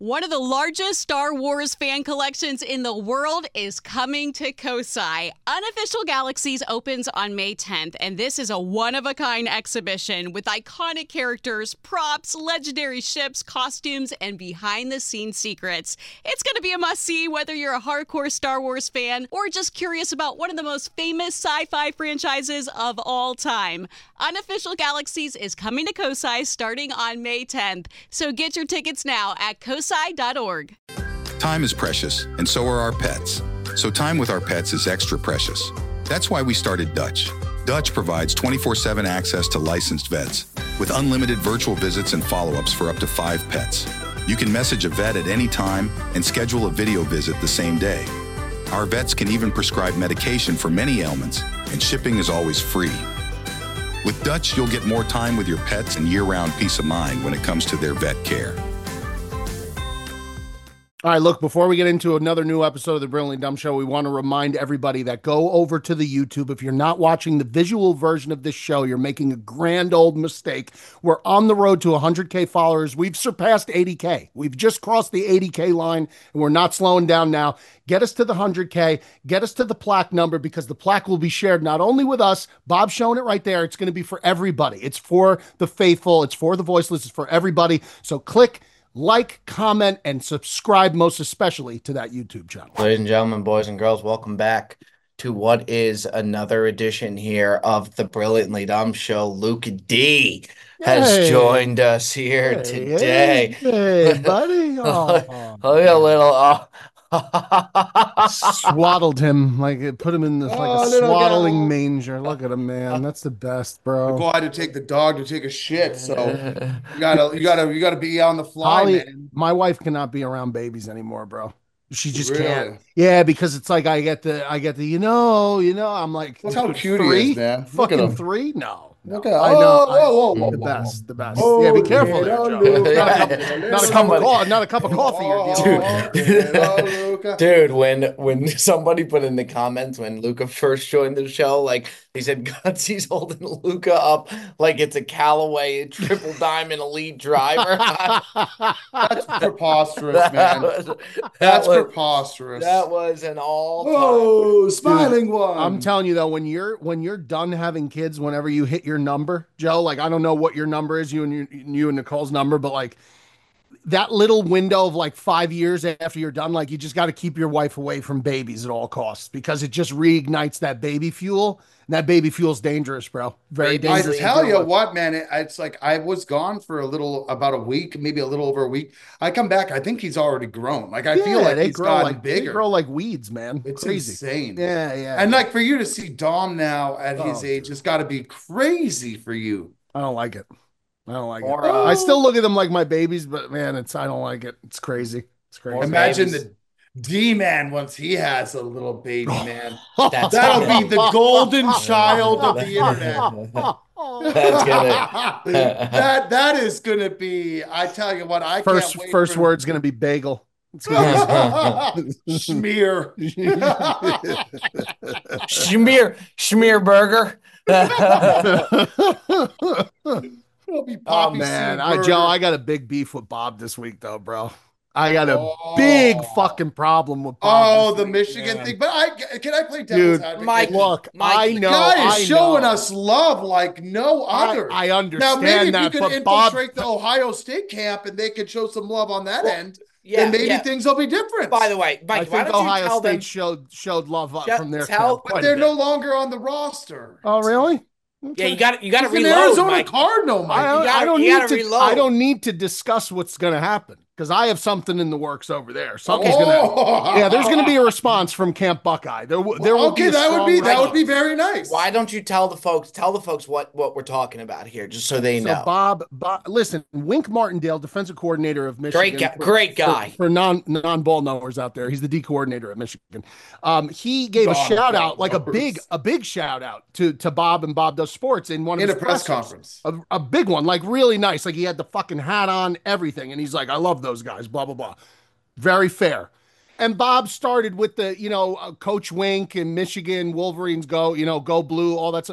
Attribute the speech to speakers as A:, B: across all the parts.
A: One of the largest Star Wars fan collections in the world is coming to Kosai. Unofficial Galaxies opens on May 10th, and this is a one-of-a-kind exhibition with iconic characters, props, legendary ships, costumes, and behind-the-scenes secrets. It's going to be a must-see whether you're a hardcore Star Wars fan or just curious about one of the most famous sci-fi franchises of all time. Unofficial Galaxies is coming to Kosai starting on May 10th, so get your tickets now at kosai.org.
B: Time is precious, and so are our pets. So time with our pets is extra precious. That's why we started Dutch. Dutch provides 24/7 access to licensed vets with unlimited virtual visits and follow-ups for up to 5 pets. You can message a vet at any time and schedule a video visit the same day. Our vets can even prescribe medication for many ailments, and shipping is always free. With Dutch, you'll get more time with your pets and year-round peace of mind when it comes to their vet care.
C: All right, look, before we get into another new episode of the Brilliantly Dumb Show, we want to remind everybody that go over to the YouTube. If you're not watching the visual version of this show, you're making a grand old mistake. We're on the road to 100K followers. We've surpassed 80K. We've just crossed the 80K line, and we're not slowing down now. Get us to the 100K. Get us to the plaque number, because the plaque will be shared not only with us. Bob's showing it right there. It's going to be for everybody. It's for the faithful. It's for the voiceless. It's for everybody. So click, like, comment, and subscribe, most especially to that YouTube channel.
D: Ladies and gentlemen, boys and girls, welcome back to what is another edition here of the Brilliantly Dumb Show. Luke D has joined us here today.
C: Hey, buddy. Oh.
D: Look a little...
C: Swaddled him, like it put him in this like a swaddling manger. Look at him, man. That's the best, bro.
E: Go out to take the dog to take a shit, so you gotta be on the fly,
C: Holly,
E: man.
C: my wife cannot be around babies anymore, bro. She just
E: Really?
C: can't. Yeah, because it's like I get the you know. I'm like,
E: Look how cute
C: 3?
E: he is, man. Look at
C: Fucking
E: him.
C: 3? No.
E: Look at
C: I know.
E: whoa,
C: The best.
E: Oh,
C: Yeah, be careful there,
E: little
C: Joe.
E: Luca.
C: Not a cup of coffee you're dealing with.
D: Dude, when somebody put in the comments when Luca first joined the show, like he said, Gutsy's holding Luca up like it's a Callaway triple diamond elite driver.
E: That's preposterous, man. That's preposterous.
D: That was an all-time.
E: Whoa, smiling one.
C: I'm telling you though, when you're done having kids, whenever you hit your number, Joe, like I don't know what your number is, you and Nicole's number, but like that little window of like 5 years after you're done, like you just got to keep your wife away from babies at all costs, because it just reignites that baby fuel, and that baby fuel's dangerous, bro. Very dangerous.
E: I tell you what, man, it's like I was gone for about a week, maybe a little over a week. I come back, I think he's already grown. Like I feel like he's gotten bigger.
C: They grow like weeds, man.
E: It's
C: crazy.
E: insane.
C: Yeah.
E: And like for you to see Dom now at his age, it's got to be crazy for you.
C: I don't like it. I still look at them like my babies, but man, I don't like it. It's crazy. It's crazy.
E: Imagine the D-man once he has a little baby, man. That'll be the golden child of the internet.
D: That's gonna
E: that is gonna be. I tell you what, can't wait.
C: First word's gonna be bagel. It's
E: gonna be schmear.
D: Schmear burger.
E: Oh
C: man, Joe, I got a big beef with Bob this week, though, bro. I got a big fucking problem with Bob.
E: Oh, the Michigan thing. But can I play devil's advocate?
C: Mike, look, I know.
E: The guy is showing us love like no other.
C: I understand
E: now, maybe
C: that,
E: if you could infiltrate the Ohio State camp and they could show some love on that end, then maybe things will be different.
D: By the way, Mike,
C: I think Ohio State showed love from their camp.
E: But they're no longer on the roster.
C: Oh, really?
D: Okay. Yeah, you got to reload.
E: An Arizona
D: Mike.
E: Cardinal, Mike.
C: I don't need to discuss what's going to happen, because I have something in the works over there. There's going to be a response from Camp Buckeye. There will be
E: that would be very nice.
D: Why don't you tell the folks what we're talking about here, just so they know.
C: Bob, listen, Wink Martindale, defensive coordinator of Michigan,
D: great guy
C: for non-ball knowers out there. He's the D coordinator at Michigan. He gave a shout out, like a big shout out to Bob and Bob Does Sports in one of his
E: press conference,
C: a big one, like really nice. Like he had the fucking hat on, everything, and he's like, I love those guys, blah blah blah. Very fair. And Bob started with the Coach Wink and Michigan Wolverines go Blue, all that stuff.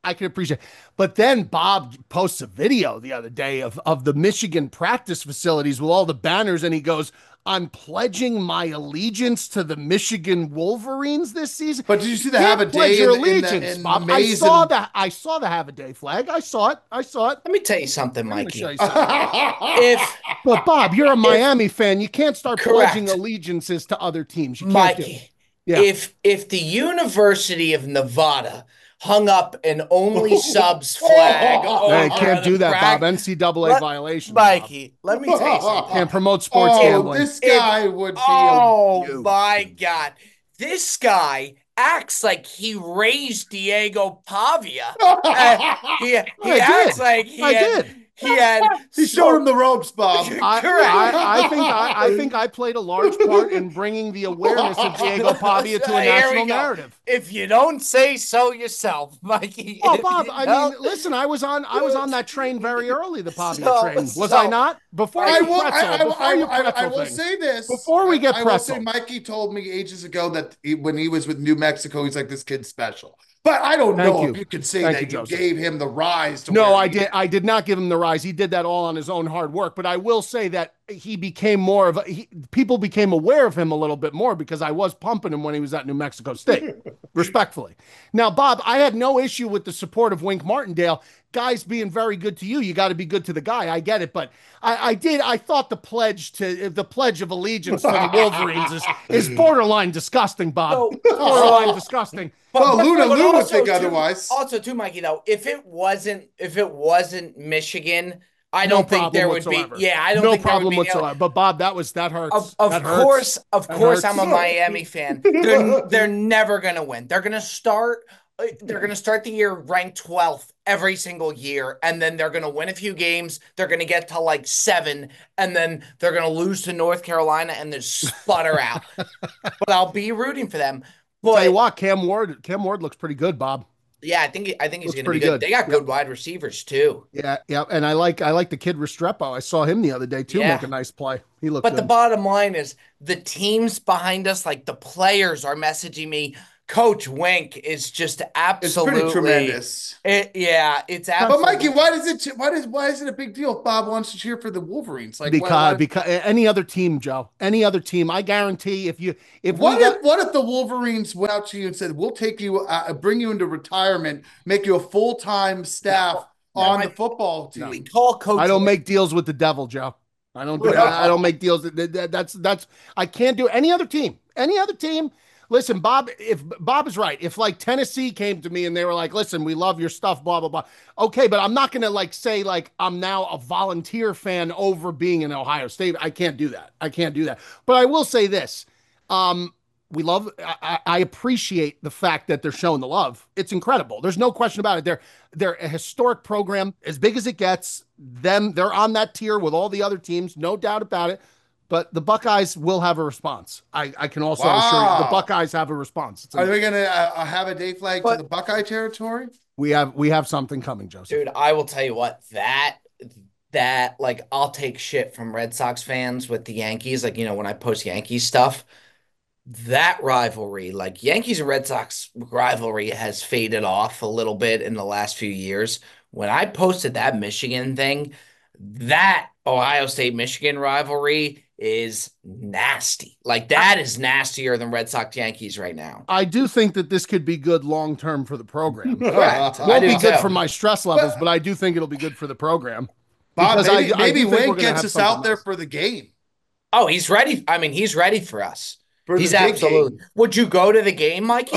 C: I can appreciate it. But then Bob posts a video the other day of the Michigan practice facilities with all the banners, and he goes, I'm pledging my allegiance to the Michigan Wolverines this season.
E: But did you see the have a day
C: your allegiance,
E: in
C: Bob?
E: amazing...
C: I saw the have a day flag. I saw it.
D: Let me tell you something, Mikey.
C: You something. But Bob, you're a Miami fan. You can't start pledging allegiances to other teams. You can't,
D: Mikey. If the University of Nevada hung up an only subs flag.
C: They can't do that, Bob. NCAA violation.
D: Mikey, Bob. Let me tell you something.
C: Can't promote sports gambling.
E: This guy would be.
D: Oh, my God. This guy acts like he raised Diego Pavia. He acts like he did.
E: He showed him the ropes, Bob.
C: I think I played a large part in bringing the awareness of Diego Pavia to a national narrative.
D: If you don't say so yourself, Mikey.
C: Oh, Bob, I mean, listen, I was on that train very early, the Pavia train. Was I not? Before I
E: will say this.
C: Before we get pretzel.
E: I will say Mikey told me ages ago that when he was with New Mexico, he's like, this kid's special. But I don't know if you could say that you gave him the rise.
C: No, I did. I did not give him the rise. He did that all on his own hard work. But I will say that he became more of people became aware of him a little bit more because I was pumping him when he was at New Mexico State, respectfully. Now, Bob, I had no issue with the support of Wink Martindale. Guys being very good to you. You got to be good to the guy. I get it. But I thought the pledge of allegiance to the Wolverines is borderline disgusting, Bob. Borderline disgusting.
E: Well, Luna would think otherwise.
D: Also, too, Mikey, though, if it wasn't Michigan, I don't think there would be. Yeah, I don't think there would be.
C: No problem whatsoever. But Bob, that hurts.
D: Of course, I'm a Miami fan. They're never gonna win. They're gonna start the year ranked 12th every single year, and then they're going to win a few games. They're going to get to like 7, and then they're going to lose to North Carolina and then sputter out. But I'll be rooting for them. But
C: tell you what, Cam Ward looks pretty good, Bob.
D: Yeah, I think he's going to be good. They got good wide receivers too.
C: Yeah, and I like the kid Restrepo. I saw him the other day too make a nice play. He looked good.
D: The bottom line is the teams behind us, like the players, are messaging me. Coach Wink is just absolutely
E: it's pretty tremendous.
D: It's absolutely.
E: But Mikey, why is it a big deal if Bob wants to cheer for the Wolverines? Like
C: because any other team, Joe, any other team, I guarantee what
E: if the Wolverines went out to you and said, "We'll take you, bring you into retirement, make you a full-time staff on the football team."
D: We call Coach.
C: I don't make deals with the devil, Joe. I don't do. I don't make deals. That's I can't do any other team. Any other team. Listen, Bob, if Bob is right, if like Tennessee came to me and they were like, listen, we love your stuff, blah, blah, blah. Okay, but I'm not going to like say like I'm now a volunteer fan over being in Ohio State. I can't do that. But I will say this. I appreciate the fact that they're showing the love. It's incredible. There's no question about it. They're a historic program, as big as it gets. They're on that tier with all the other teams, no doubt about it. But the Buckeyes will have a response. I can also assure you the Buckeyes have a response.
E: Are they going to have a day flag to the Buckeye territory?
C: We have something coming, Joseph.
D: Dude, I will tell you what, that like I'll take shit from Red Sox fans with the Yankees. Like, when I post Yankees stuff, that rivalry, like Yankees and Red Sox rivalry has faded off a little bit in the last few years. When I posted that Michigan thing, that Ohio State Michigan rivalry is nasty. Like that is nastier than Red Sox Yankees right now.
C: I do think that this could be good long term for the program.
D: Correct.
C: Won't be good for my stress levels, but I do think it'll be good for the program.
E: Bob, maybe Wink gets us out there for the game.
D: Oh, he's ready. I mean, he's ready for us. He's absolutely. Would you go to the game, Mikey?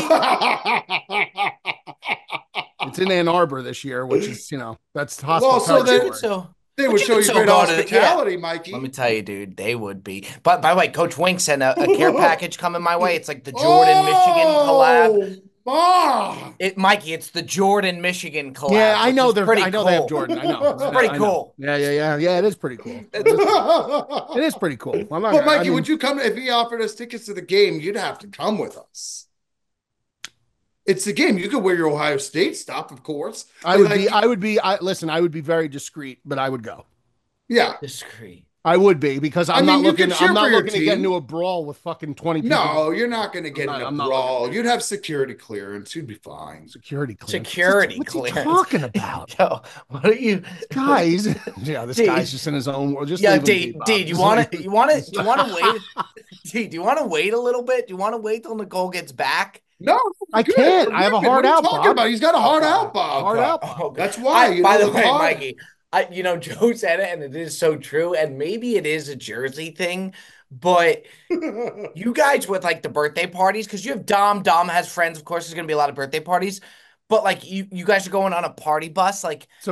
C: It's in Ann Arbor this year, which is that's hospitality.
E: They would show you great hospitality, Mikey.
D: Let me tell you, dude, they would be. But by the way, Coach Wink sent a care package coming my way. It's like the Jordan Michigan collab. Mikey, it's the Jordan Michigan collab.
C: Yeah, I know
D: they're pretty.
C: I know
D: cool.
C: They have Jordan. I know.
D: It's pretty cool.
C: Yeah. It is pretty cool. It is pretty cool.
E: But Mikey, would you come if he offered us tickets to the game? You'd have to come with us. It's the game. You could wear your Ohio State stuff, of course.
C: I would be very discreet, but I would go.
E: Yeah.
D: Discreet.
C: I would be, because I'm not looking to get into a brawl with fucking 20 people.
E: No, you're not going to get in a brawl. You'd have security clearance. You'd be fine.
C: Security clearance.
D: What's
C: he talking about?
D: Yo, what are you
C: guys? Yeah, this guy's just in his own world. Just
D: D, do you want to wait? D, do you want to wait a little bit? Do you want to wait till Nicole gets back?
E: No,
C: I can't. I have a hard out, Bob.
E: He's got a hard out, Bob.
C: Hard out.
E: Okay. That's why.
D: By the way, Mikey, Joe said it, and it is so true. And maybe it is a Jersey thing, but you guys with like the birthday parties, because you have Dom. Dom has friends. Of course, there's going to be a lot of birthday parties. But like you guys are going on a party bus, like
C: it's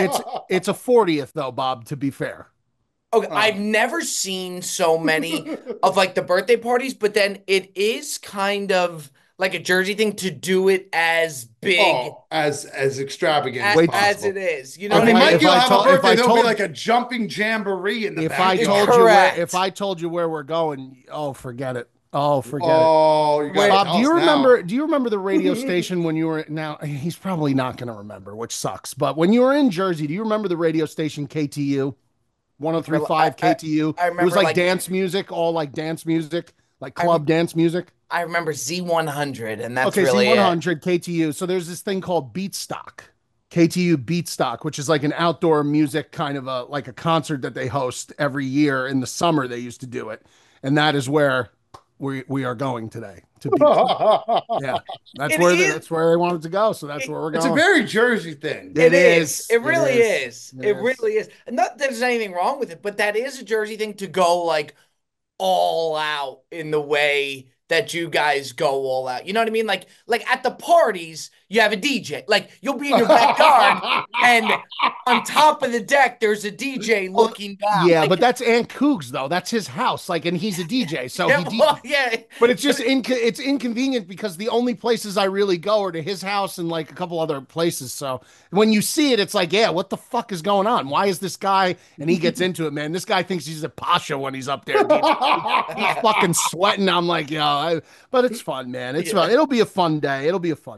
C: a 40th though, Bob. To be fair.
D: Okay, I've never seen so many of like the birthday parties, but then it is kind of like a Jersey thing to do it as big,
E: as extravagant
D: as it is. You know what I
E: mean? You'll have a birthday, there'll be like a jumping jamboree in the back.
C: If I told you where we're going, forget it. Forget it. Bob, do you remember the radio station when you were now? He's probably not going to remember, which sucks. But when you were in Jersey, do you remember the radio station KTU? 103.5 KTU.
D: I remember
C: it was like dance music, all like dance music, like club dance music.
D: I remember Z100, and that's
C: Z100 KTU. So there's this thing called Beatstock, KTU Beatstock, which is like an outdoor music kind of a concert that they host every year in the summer. They used to do it, and that is where we are going today to Beatstock. Yeah, that's where they wanted to go. So that's where we're going.
E: It's a very Jersey thing.
D: It is. It really is. It really is. And not that there's anything wrong with it, but that is a Jersey thing to go like all out in the way that you guys go all out. You know what I mean? Like at the parties, you have a DJ. Like you'll be in your backyard and on top of the deck, there's a DJ looking down.
C: Yeah, but that's Aunt Cougs though. That's his house. Like, and he's a DJ. So But it's just it's inconvenient because the only places I really go are to his house and like a couple other places. So when you see it, it's like, yeah, what the fuck is going on? Why is this guy? And he gets into it, man. This guy thinks he's a pasha when he's up there. He's fucking sweating. I'm like, but it's fun, man. It's fun. It'll be a fun day.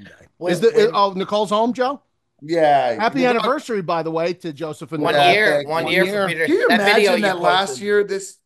C: Nicole's home, Joe?
E: Yeah.
C: Happy anniversary, by the way, to Joseph and
D: one year for Peter.
E: Can you imagine that last year,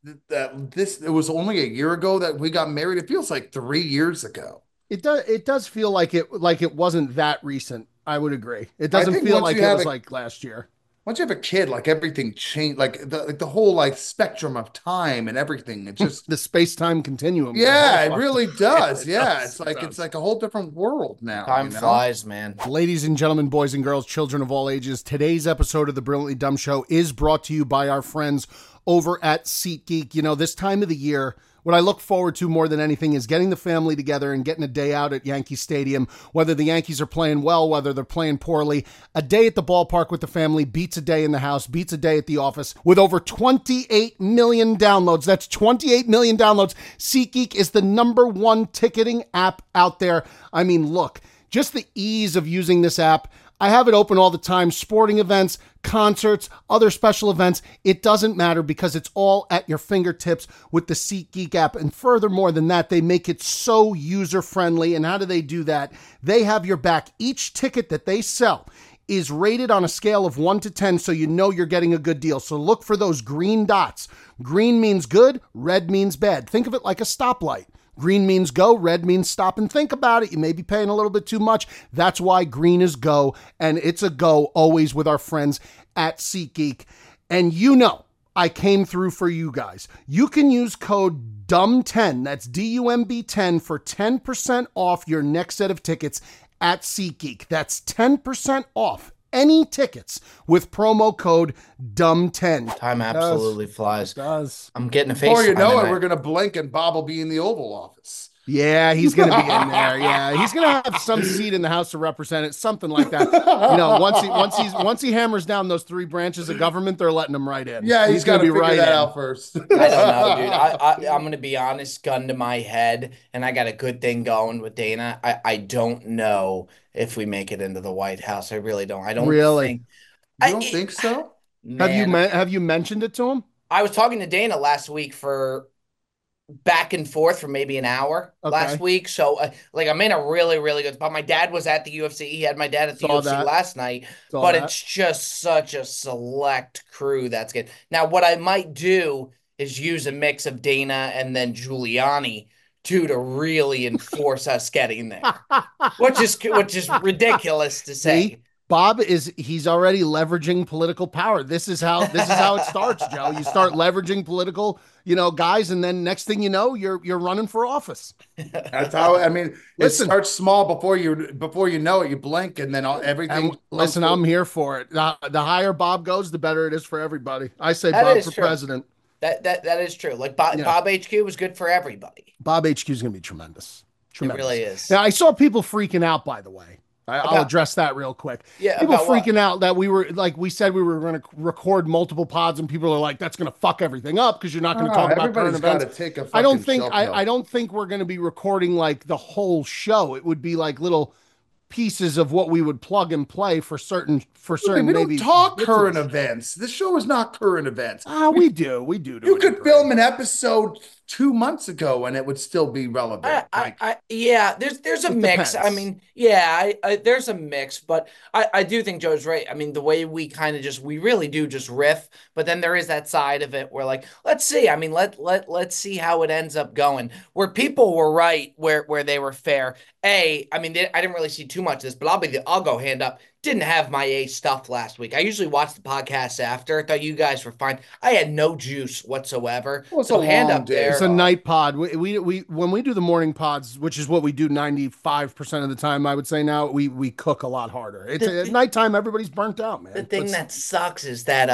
E: it was only a year ago that we got married? It feels like 3 years ago.
C: It does feel like it wasn't that recent. I would agree. It doesn't feel like it was like last year.
E: Once you have a kid, like everything changed, like the whole like spectrum of time and everything. It's just
C: the space-time continuum.
E: Yeah, it really does. It's like a whole different world now.
D: Time flies, man.
C: Ladies and gentlemen, boys and girls, children of all ages, today's episode of the Brilliantly Dumb Show is brought to you by our friends over at SeatGeek. You know, this time of the year, what I look forward to more than anything is getting the family together and getting a day out at Yankee Stadium. Whether the Yankees are playing well, whether they're playing poorly, a day at the ballpark with the family beats a day in the house, beats a day at the office. With over 28 million downloads, that's 28 million downloads, SeatGeek is the #1 ticketing app out there. I mean, look, just the ease of using this app. I have it open all the time, sporting events, concerts, other special events. It doesn't matter because it's all at your fingertips with the SeatGeek app. And furthermore than that, they make it so user-friendly. And how do they do that? They have your back. Each ticket that they sell is rated on a scale of 1 to 10, so you know you're getting a good deal. So look for those green dots. Green means good, red means bad. Think of it like a stoplight. Green means go, red means stop and think about it. You may be paying a little bit too much. That's why green is go, and it's a go always with our friends at SeatGeek. And you know, I came through for you guys. You can use code DUMB10, that's DUMB 10, for 10% off your next set of tickets at SeatGeek. That's 10% off any tickets with promo code DUMB10.
D: Time absolutely flies.
C: It does.
D: I'm getting a face.
E: Before you know it, we're going to blink and Bob will be in the Oval Office.
C: Yeah, he's going to be in there. Yeah, he's going to have some seat in the House of Representatives, something like that. You know, once he hammers down those 3 branches of government, they're letting him right in.
E: Yeah, he's going to be right that out first.
D: I don't know, dude. I'm going to be honest, gun to my head, and I got a good thing going with Dana. I don't know if we make it into the White House. I really don't. I don't
C: really
D: think.
E: You don't think so?
C: Man. Have you mentioned it to him?
D: I was talking to Dana last week for back and forth for maybe an hour last
C: Okay.
D: week. So like I'm in a really, really good spot. My dad was at the UFC. He had my dad at the
C: Saw
D: UFC
C: that.
D: last night,
C: Saw
D: but
C: that.
D: it's just such a select crew that's good. Now, what I might do is use a mix of Dana and then Giuliani to really enforce us getting there, which is ridiculous to
C: See,
D: say.
C: Bob he's already leveraging political power. This is how it starts, Joe. You start leveraging political, guys, and then next thing you know, you're running for office.
E: That's how, I mean, it
C: Listen,
E: starts small before you know it, you blink and then everything
C: and
E: comes
C: listen,
E: full.
C: I'm here for it. The higher Bob goes, the better it is for everybody. I say
D: That
C: Bob
D: is
C: for
D: true.
C: president.
D: That is true. Like
C: Yeah.
D: Bob HQ was good for everybody.
C: Bob HQ is going to be tremendous.
D: It
C: Tremendous.
D: really
C: Now,
D: is.
C: I saw people freaking out, by the way. I'll
D: About
C: address that real quick.
D: Yeah,
C: People
D: about what?
C: freaking out that we were, like we said, we were going to record multiple pods, and people are like, that's going to fuck everything up because you're not going to
E: Ah,
C: talk about current
E: everybody's got
C: events.
E: to take a
C: I don't
E: fucking
C: think,
E: chill
C: I
E: pill.
C: don't think we're going to be recording like the whole show. It would be like little pieces of what we would plug and play for
E: Really,
C: certain
E: we don't
C: maybe
E: talk
C: bits of
E: current
C: this.
E: events. This show is not current events.
C: Ah, we do to
E: You
C: a
E: could
C: degree.
E: film an episode 2 months ago and it would still be relevant. Like,
D: Yeah, there's a
C: It
D: mix. I
C: depends.
D: mean, yeah, there's a mix, but I do think Joe's right. I mean, the way we kind of we really do just riff, but then there is that side of it where like, let's see. I mean, let's see how it ends up going. Where people were right, where they were fair. I mean, I didn't really see too much of this, but I'll go hand up. Didn't have my stuff last week. I usually watch the podcast after. I thought you guys were fine. I had no juice whatsoever.
E: well, it's a
D: So hand
E: long
D: up
E: day,
C: It's a
D: there.
E: Bob.
C: night pod. We when we do the morning pods, which is what we do 95% of the time, I would say now, we cook a lot harder. It's
D: The
C: at
D: thing,
C: nighttime, everybody's burnt out,
D: the
C: man.
D: thing
C: Let's
D: that sucks is that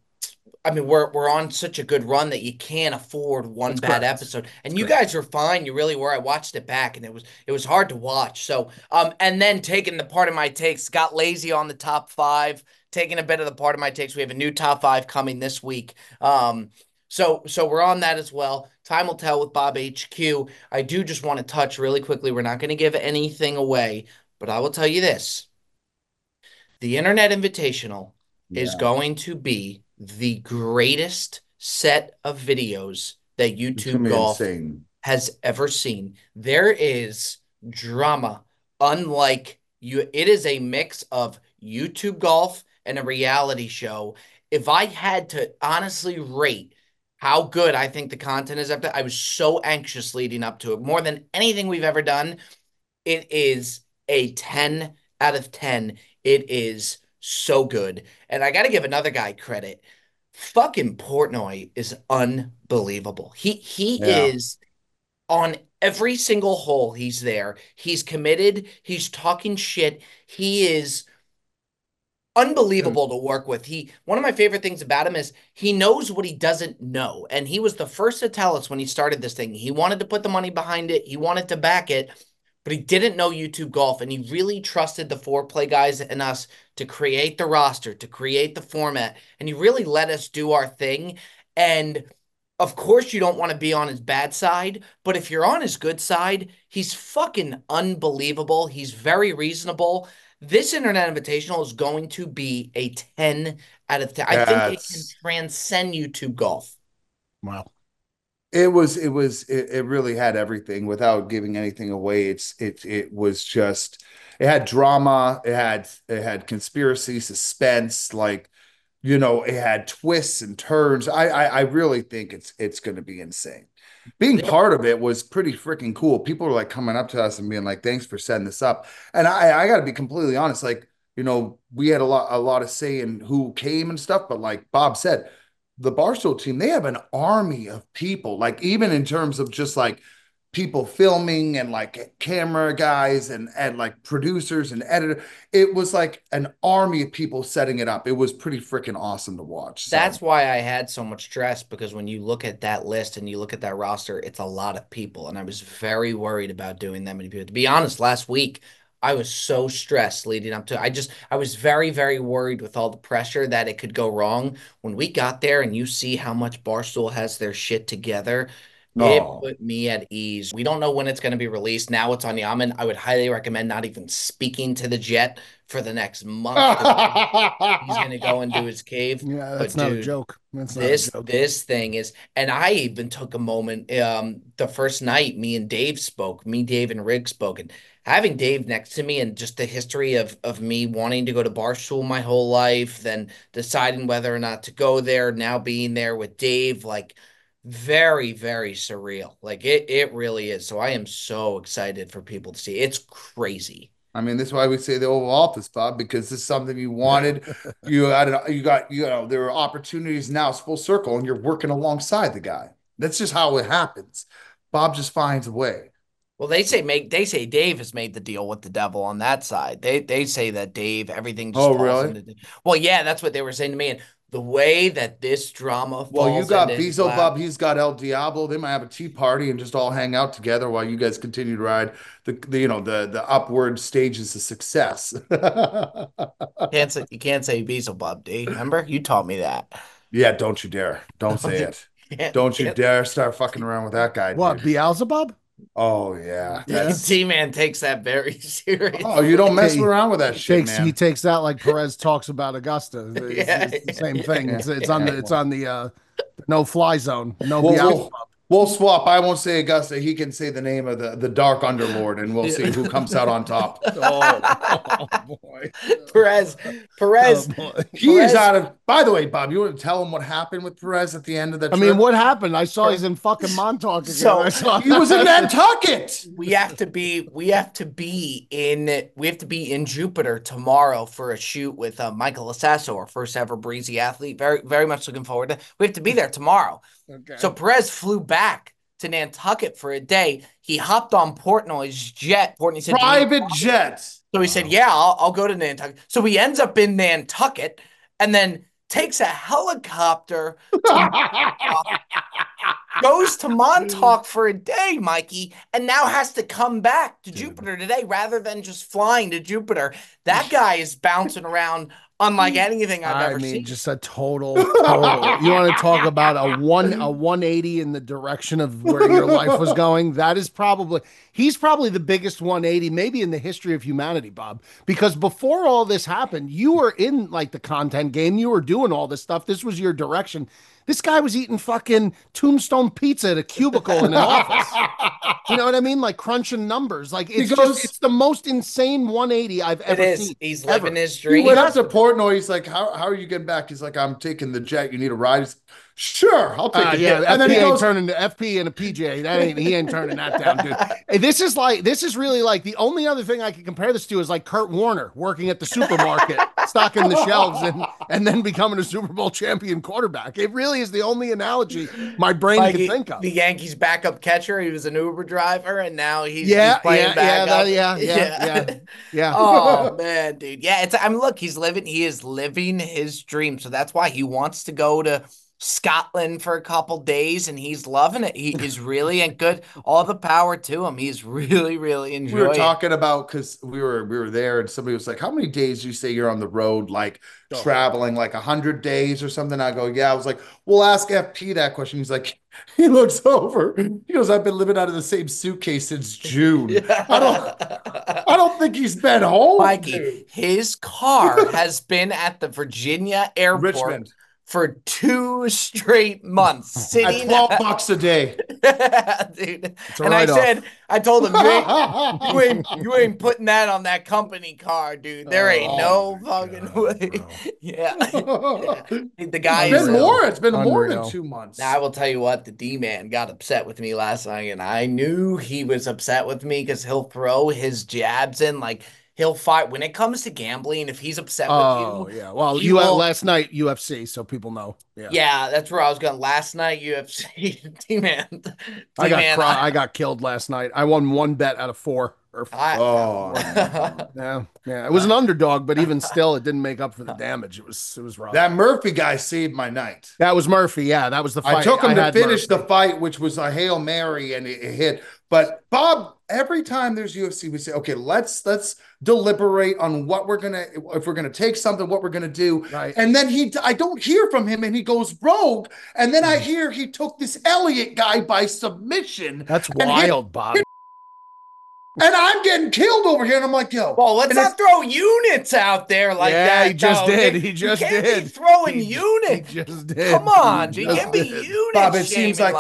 D: I mean we're on such a good run that you can't afford one
C: That's
D: bad
C: correct.
D: episode.
C: That's
D: And you
C: correct.
D: guys were fine. You really were. I watched it back and it was hard to watch. So and then taking the part of my takes, got lazy on the top five, taking a bit of the part of my takes. We have a new top five coming this week. So we're on that as well. Time will tell with Bob HQ. I do just want to touch really quickly. We're not going to give anything away, but I will tell you this. The Internet Invitational is
E: Yeah,
D: going to be the greatest set of videos that
E: it's
D: YouTube
E: gonna be
D: Golf
E: insane.
D: has ever seen. There is drama unlike you. It is a mix of YouTube Golf and a reality show. If I had to honestly rate how good I think the content is up to, I was so anxious leading up to it. More than anything we've ever done, it is a 10 out of 10. It is so good. And I got to give another guy credit. Fucking Portnoy is unbelievable. He
E: Yeah.
D: is on every single hole he's there. He's committed. He's talking shit. He is
C: And
D: unbelievable to work with. One of my favorite things about him is he knows what he doesn't know. And he was the first to tell us when he started this thing. He wanted to put the money behind it. He wanted to back it, but he didn't know YouTube Golf and he really trusted the foreplay guys and us to create the roster, to create the format, and he really let us do our thing. And of course, you don't want to be on his bad side, but if you're on his good side, he's fucking unbelievable. He's very reasonable. This Internet Invitational is going to be a 10 out of 10. I think
E: Yeah,
D: it can transcend YouTube Golf.
C: wow.
E: it really had everything without giving anything away. It was just, it had drama, it had conspiracy, suspense, like, it had twists and turns. I really think it's going to be insane. Being
D: Yep.
E: part of it was pretty freaking cool. People were like coming up to us and being like, "Thanks for setting this up." And I got to be completely honest, like, we had a lot of say in who came and stuff, but like Bob said, the Barstool team, they have an army of people, like even in terms of just like people filming and like camera guys and like producers and editor. It was like an army of people setting it up. It was pretty freaking awesome to watch. So
D: That's why I had so much stress because when you look at that list and you look at that roster, it's a lot of people. And I was very worried about doing that many people. To be honest, last week, I was so stressed leading up to I was very, very worried with all the pressure that it could go wrong. When we got there and you see how much Barstool has their shit together, It
E: No.
D: put me at ease. We don't know when it's going to be released. Now it's on Yaman. I would highly recommend not even speaking to the Jet for the next month because he's going to go into his cave.
C: Yeah, that's
D: But
C: not a
D: dude,
C: joke. That's not a
D: this
C: joke.
D: this thing is, and I even took a moment. The first night, me and Dave spoke. Me, Dave, and Rick spoke, and having Dave next to me, and just the history of me wanting to go to Barstool my whole life, then deciding whether or not to go there, now being there with Dave, like very, very surreal. Like it really is. So I am so excited for people to see. It's crazy.
E: I mean, this is why we say the Oval Office, Bob, because this is something you wanted. You had it, you got, there are opportunities now, it's full circle, and you're working alongside the guy. That's just how it happens. Bob just finds a way.
D: Well, they say Dave has made the deal with the devil on that side. They say that Dave, everything just
E: Oh,
D: falls
E: really?
D: into. Well, yeah, that's what they were saying to me. And the way that this drama
E: Well, you
D: falls
E: got
D: into his
E: Bezo
D: lap.
E: Bob, he's got El Diablo. They might have a tea party and just all hang out together while you guys continue to ride the upward stages of success.
D: You can't say Beelzebub, D. Remember? You taught me that.
E: Yeah, don't you dare. Don't say it. Don't you
D: Can't-
E: dare start fucking around with that guy,
C: What,
E: dude.
C: Beelzebub?
E: Oh yeah.
C: Yeah.
D: T-Man takes that very seriously.
E: Oh, you don't mess
C: He-
E: around with that shit,
C: He
E: man.
C: takes that like Perez talks about Augusta. It's the same thing.
E: yeah.
C: It's on the no fly zone. No
E: We'll,
C: Beelzebub.
E: we'll swap. I won't say Augusta. He can say the name of the Dark Underlord, and we'll see who comes out on top.
C: Oh, boy.
D: Perez.
C: Oh, boy.
E: He is out of. By the way, Bob, you want to tell him what happened with Perez at the end of that
C: I
E: trip?
C: mean, what happened? I saw he's in fucking Montauk again.
D: So,
C: I saw
E: He was in Nantucket.
D: we have to be in Jupiter tomorrow for a shoot with Michael Assasso, our first ever breezy athlete. Very, very much looking forward to. We have to be there tomorrow.
C: Okay.
D: So Perez flew back to Nantucket for a day. He hopped on Portnoy's jet. Portnoy said,
E: Private jets.
D: so he said, yeah, I'll go to Nantucket. So he ends up in Nantucket and then takes a helicopter, goes to Montauk for a day, Mikey, and now has to come back to Jupiter today rather than just flying to Jupiter. That guy is bouncing around unlike anything I've ever seen.
C: Just a total. You want to talk about a 180 in the direction of where your life was going? He's probably the biggest 180 maybe in the history of humanity, Bob. Because before all this happened, you were in like the content game. You were doing all this stuff. This was your direction. This guy was eating fucking Tombstone pizza at a cubicle in an office. You know what I mean? Like crunching numbers. Like it's the most insane 180 I've ever seen.
D: He's
C: ever.
D: living his
E: He
D: dream.
E: went up to Portnoy. He's like, how are you getting back? He's like, I'm taking the jet. You need a ride? He's, sure, I'll take it.
C: Yeah,
E: And
C: FP
E: then he
C: ain't
E: goes,
C: turning to FP and a PJ. He ain't turning that down, dude. Hey, this is really like the only other thing I can compare this to is like Kurt Warner working at the supermarket, stocking the shelves, and then becoming a Super Bowl champion quarterback. It really is the only analogy my brain can think of.
D: The Yankees backup catcher. He was an Uber driver, and now he's
C: yeah,
D: playing backup.
C: Yeah.
D: Oh man, dude. Yeah, he is living his dream. So that's why he wants to go to Scotland for a couple days, and he's loving it. He is really and good. All the power to him. He's really, really enjoying
E: we were
D: it.
E: talking about because we were there, and somebody was like, "How many days do you say you're on the road, like traveling, like 100 days or something?" I go, "Yeah." I was like, "We'll ask FP that question." He's like, he looks over. He goes, "I've been living out of the same suitcase since June. I don't think he's been home."
D: Mikey,
E: dude.
D: his car has been at the Virginia airport
E: Richmond
D: for 2 straight months,
E: at
D: sitting
E: $12 a day.
D: dude.
C: a
D: And
C: write-off.
D: I told him, you ain't putting that on that company car, dude. There ain't no fucking way. Yeah. The guy
E: It's
D: is.
E: been more. It's been more
C: Unreal.
E: than 2 months.
D: Now, I will tell you what, the D-man got upset with me last night, and I knew he was upset with me because he'll throw his jabs in, like he'll fight when it comes to gambling. If he's upset with you,
C: Yeah. Well,
D: he will-
C: last night UFC, so people know.
D: yeah, that's where I was going. Last night, UFC, D-man,
C: I got killed last night. I won 1 bet out of 4.
E: Oh,
C: Yeah. It was an underdog, but even still, it didn't make up for the damage. It was rough.
E: that Murphy guy saved my night.
C: That was Murphy. Yeah, that was the fight.
E: I took him to
C: had
E: finish
C: Murphy.
E: the fight, which was a Hail Mary, and it hit. But Bob, every time there's UFC, we say, okay, let's deliberate on what we're gonna, if we're gonna take something, what we're gonna do.
C: Right.
E: And then I don't hear from him, and he goes rogue. And then I hear he took this Elliott guy by submission.
C: That's
E: and
C: wild, Bob.
E: and I'm getting killed over here, and I'm like, yo.
D: Well, let's not throw units out there like that.
C: He just
D: though.
C: did. He just
D: you can't
C: did.
D: Be throwing units.
C: He just did.
D: Come on, dude. You
C: just
D: can't be
C: did.
D: unit
E: Bob, it seems like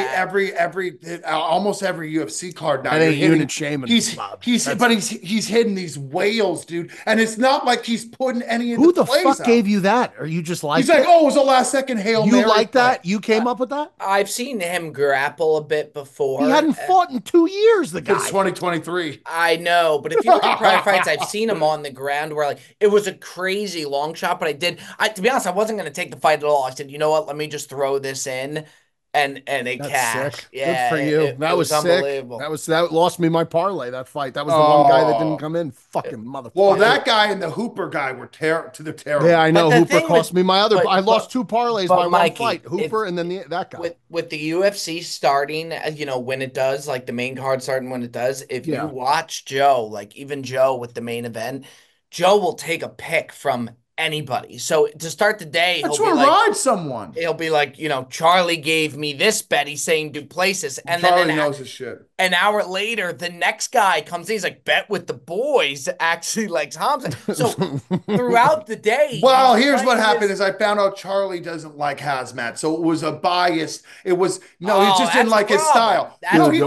D: that.
E: almost every UFC card now.
C: That ain't
E: you're hitting-
C: unit shaming, Bob.
E: He's hitting these whales, dude, and it's not like he's putting any of
C: Who the
E: plays
C: fuck
E: out.
C: gave you that? Or you just like?
E: He's like, oh, it was a last second Hail Mary.
C: You like that? You came up with that?
D: I've seen him grapple a bit before.
C: He hadn't fought in 2 years. The guy.
E: It's 2023.
D: I know, but if you look at prior fights, I've seen him on the ground where like it was a crazy long shot, but to be honest, I wasn't going to take the fight at all. I said, you know what? Let me just throw this in, and it
C: That's
D: cashed.
C: sick.
D: Yeah,
C: good for you. That was sick.
D: unbelievable.
C: That lost me my parlay. That fight. That was the one guy that didn't come in. Fucking motherfucker.
E: Well, that guy and the Hooper guy were terrible.
C: Yeah, I know.
D: But the
C: Hooper
D: thing
C: cost me my other. I lost 2 parlays by
D: Mikey,
C: one fight. Hooper and then that guy.
D: With the UFC starting, when it does, like the main card starting when it does, if you watch Joe, like even Joe with the main event, Joe will take a pick from anybody. So to start the day,
E: That's what ride someone.
D: He'll be like, Charlie gave me this bet. He's saying Duplessis, and
E: Charlie
D: then
E: knows his shit.
D: An hour later, the next guy comes in. He's like, bet with the boys actually likes Hamza. So throughout the day.
E: Well, here's what happened is I found out Charlie doesn't like Hazmat. So it was a bias. It was, he just didn't like his style.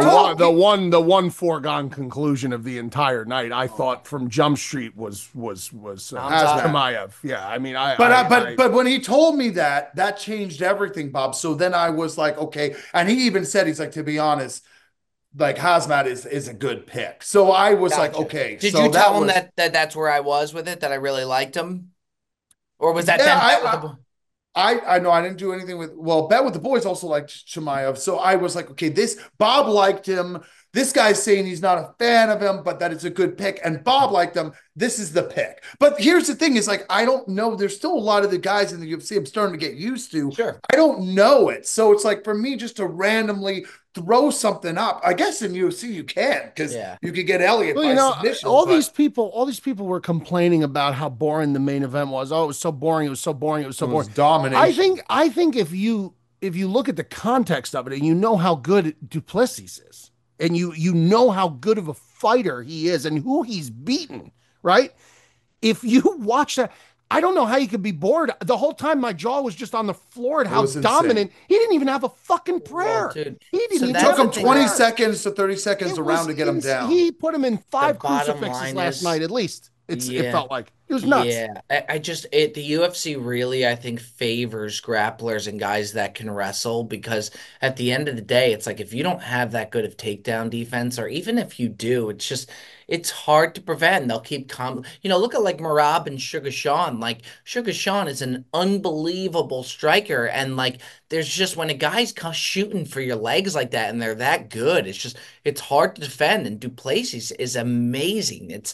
C: The one foregone conclusion of the entire night, I thought from Jump Street was Chimaev. Yeah, I mean,
E: but when he told me that changed everything, Bob. So then I was like, okay. And he even said, he's like, to be honest, like Hazmat is a good pick. So I was like, okay.
D: Did you tell him that that's where I was with it, that I really liked him? Or was that
E: I know I didn't do anything with, Bet with the Boys also liked Chimaev. So I was like, okay, Bob liked him. This guy's saying he's not a fan of him, but that it's a good pick. And Bob liked him. This is the pick. But here's the thing is like, I don't know. There's still a lot of the guys in the UFC I'm starting to get used to.
D: Sure.
E: I don't know it. So it's like for me just to randomly throw something up. I guess in UFC you can because you could get Elliott by submission.
C: All these people were complaining about how boring the main event was. Oh, it was so boring. It was so boring. It was so boring.
E: Domination.
C: I think if you look at the context of it and you know how good Duplessis is, and you know how good of a fighter he is and who he's beaten, right? If you watch that, I don't know how you could be bored. The whole time my jaw was just on the floor at how dominant. He didn't even have a fucking prayer.
D: Dude,
C: It
E: took him 20 seconds to 30 seconds around to get him down.
C: He put him in 5 crucifixes last night at least. It felt like it was nuts.
D: Yeah, the UFC really, I think, favors grapplers and guys that can wrestle because at the end of the day, it's like if you don't have that good of takedown defense, or even if you do, it's hard to prevent. They'll keep look at like Merab and Sugar Sean. Like Sugar Sean is an unbelievable striker, and like there's just when a guy's shooting for your legs like that and they're that good, it's hard to defend. And Duplessis is amazing. It's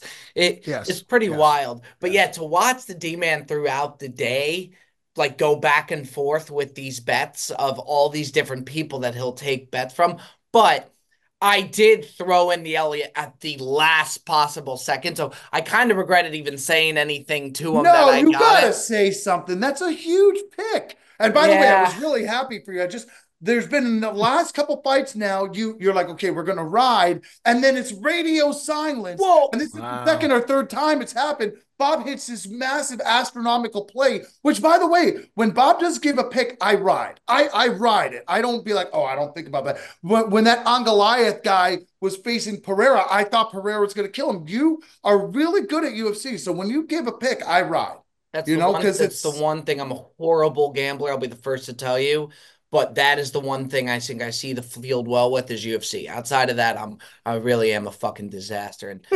D: pretty wild. But to watch the D-Man throughout the day, like go back and forth with these bets of all these different people that he'll take bets from. But I did throw in the Elliott at the last possible second, so I kind of regretted even saying anything to him.
E: No, you gotta say something. That's a huge pick. And by the way, I was really happy for you. There's been in the last couple fights now, you're like, okay, we're gonna ride, and then it's radio silence.
D: Whoa.
E: And this is the second or third time it's happened. Bob hits this massive astronomical play, which, by the way, when Bob does give a pick, I ride. I ride it. I don't be like, oh, I don't think about that. When that Angoliath guy was facing Pereira, I thought Pereira was going to kill him. You are really good at UFC. So when you give a pick, I ride.
D: That's the one thing. I'm a horrible gambler. I'll be the first to tell you. But that is the one thing I think I see the field well with is UFC. Outside of that, I really am a fucking disaster. And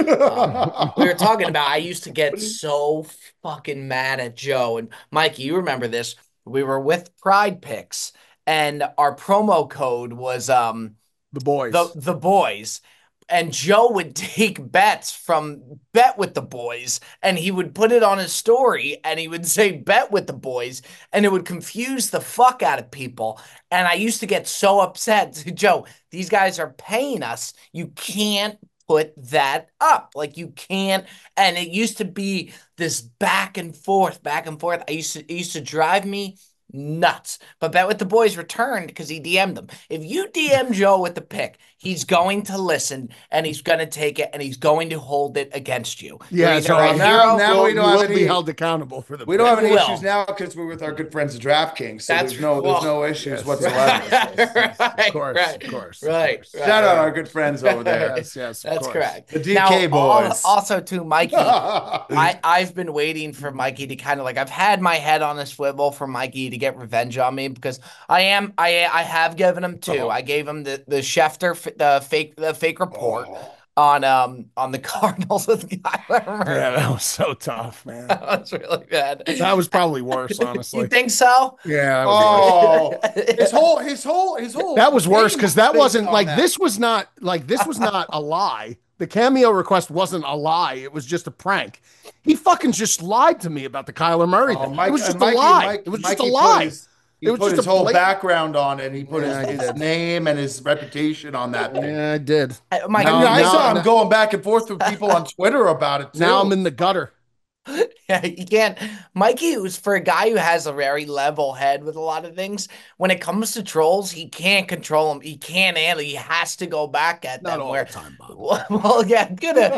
D: we were talking about I used to get so fucking mad at Joe. And Mikey, you remember this. We were with Pride Picks, and our promo code was
C: the boys.
D: The boys. and Joe would take bets from Bet with the Boys, and he would put it on his story, and he would say Bet with the Boys, and it would confuse the fuck out of people. And I used to get so upset. Joe, these guys are paying us. You can't put that up. Like, you can't. And it used to be this back and forth, back and forth. It used to drive me nuts. But Bet with the Boys returned because he DM'd them. If you DM Joe with the pick, he's going to listen, and he's going to take it, and he's going to hold it against you.
C: Yeah, so now we don't have be held accountable for the.
E: We don't have any issues now because we're with our good friends at DraftKings. So there's no issues whatsoever.
D: Of course. Right.
E: Shout out our good friends over there.
C: Yes,
D: that's correct.
E: The DK boys.
D: Also, to Mikey, I've been waiting for Mikey to kind of like, I've had my head on a swivel for Mikey to get revenge on me because I have given him two. I gave him the Schefter the fake report on the Cardinals with Kyler Murray.
C: Yeah, that was so tough, man.
D: That was really bad.
C: That was probably worse, honestly.
D: You think so?
C: Yeah. His whole. That was worse because that wasn't like this was not a lie. The cameo request wasn't a lie. It was just a prank. He fucking just lied to me about the Kyler Murray thing. It was just a lie. It was just a lie.
E: He put his whole background on it. And he put his name and his reputation on that thing.
C: Yeah, I did.
E: I saw him going back and forth with people on Twitter about it too.
C: Now I'm in the gutter.
D: Yeah, you can't. Mikey, who's for a guy who has a very level head with a lot of things, when it comes to trolls, he can't control them. He can't handle. He has to go back at them.
C: Not all the time, Bob.
D: Well, yeah,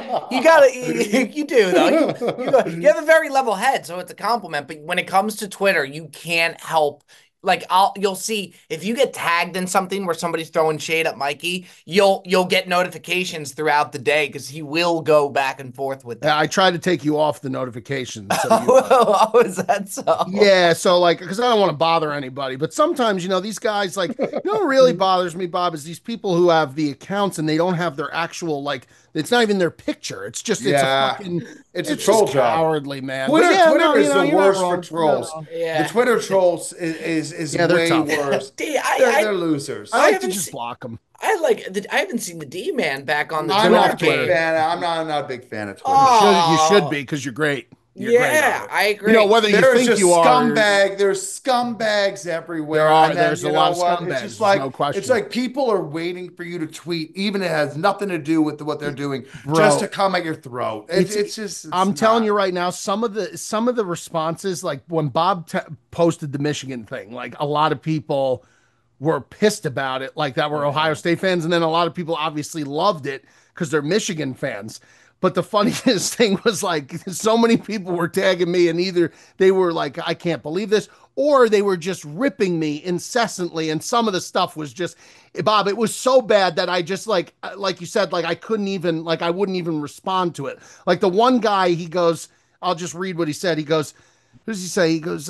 D: you do though. You have a very level head, so it's a compliment. But when it comes to Twitter, you can't help. Like you'll see if you get tagged in something where somebody's throwing shade at Mikey, you'll get notifications throughout the day because he will go back and forth with them.
C: Yeah, I tried to take you off the notifications. So
D: is that so?
C: Yeah, so like because I don't want to bother anybody, but sometimes these guys like what really bothers me, Bob, is these people who have the accounts and they don't have their actual like. It's not even their picture. It's just it's a
E: troll job.
C: Cowardly, man.
E: Twitter is the worst for trolls.
D: Yeah.
E: The Twitter trolls is way worse. They're losers.
C: I like to just block them.
D: I haven't seen the D-Man back on the
E: I'm
D: Twitter
E: not a big fan. I'm not a big fan of Twitter.
C: You should be because you're great.
D: I agree.
C: Whether you think you are
E: there's scumbags everywhere.
C: There's a lot of scumbags.
E: It's just like
C: no question.
E: It's like people are waiting for you to tweet, even if it has nothing to do with what they're doing, just to come at your throat. It's just. I'm
C: telling you right now, some of the responses, like when Bob posted the Michigan thing, like a lot of people were pissed about it, like that were Ohio State fans, and then a lot of people obviously loved it because they're Michigan fans. But the funniest thing was like so many people were tagging me and either they were like, I can't believe this, or they were just ripping me incessantly. And some of the stuff was just, Bob, it was so bad that I just like you said, like I couldn't even, like I wouldn't even respond to it. Like the one guy, he goes, I'll just read what he said. He goes, what does he say? He goes,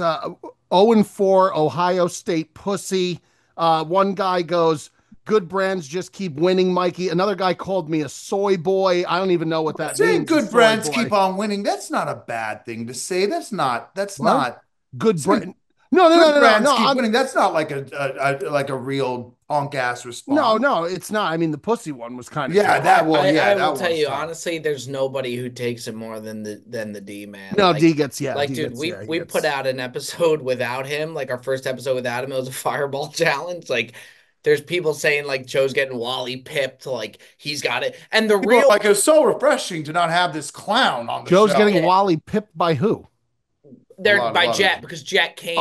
C: 0-4 Ohio State pussy. One guy goes, good brands just keep winning, Mikey. Another guy called me a soy boy. I don't even know what that means.
E: Saying good brands keep on winning, that's not a bad thing to say. That's not
C: good brand.
E: No. Keep winning. That's not like a real punk ass response.
C: No, it's not. I mean, the pussy one was kind of
D: I will tell you honestly, there's nobody who takes it more than the D man.
C: No, D gets
D: we put out an episode without him, like our first episode without him. It was a fireball challenge, like. There's people saying like Joe's getting Wally pipped, like he's got it, and the real
E: like it was so refreshing to not have this clown on the show.
C: Joe's getting Wally pipped by who?
D: By Jet because Jet came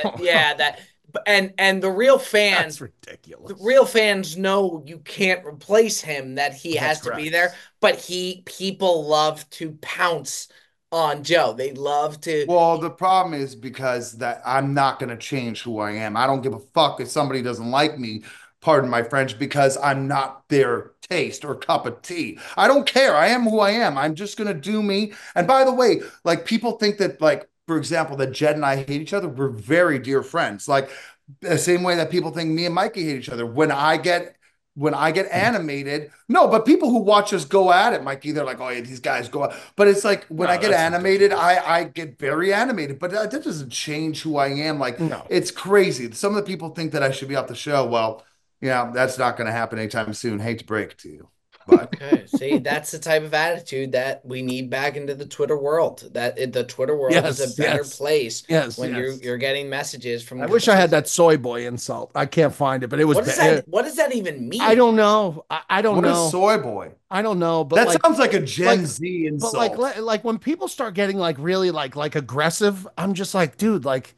D: in. And the real fans,
C: that's ridiculous.
D: The real fans know you can't replace him. That he has to be there, but people love to pounce on Joe. They love to.
E: Well, the problem is because that I'm not going to change who I am. I don't give a fuck if somebody doesn't like me, pardon my French, because I'm not their taste or cup of tea. I don't care. I am who I am. I'm just going to do me. And by the way, like people think that like, for example, that Jed and I hate each other. We're very dear friends. Like the same way that people think me and Mikey hate each other. When I get animated, no, but people who watch us go at it, Mikey, they're like, oh yeah, these guys go out. But it's like when I get animated, I get very animated, but that doesn't change who I am. Like It's crazy. Some of the people think that I should be off the show. Well, that's not going to happen anytime soon. Hate to break it to you. But
D: Okay, see, that's the type of attitude that we need back into the Twitter world. The Twitter world is a
C: Yes,
D: better
C: yes,
D: place
C: yes,
D: when
C: yes.
D: you're getting messages from
C: I wish I had
D: coaches.
C: that soy boy insult. I can't find it, but it was bad.
D: What does that even
C: I
D: mean?
C: don't know. I don't
E: what is
C: know.
E: soy boy?
C: I don't know. But
E: That
C: like,
E: sounds like a Gen
C: like,
E: Z
C: but like,
E: insult.
C: like when people start getting like really like aggressive, I'm just like, dude, like,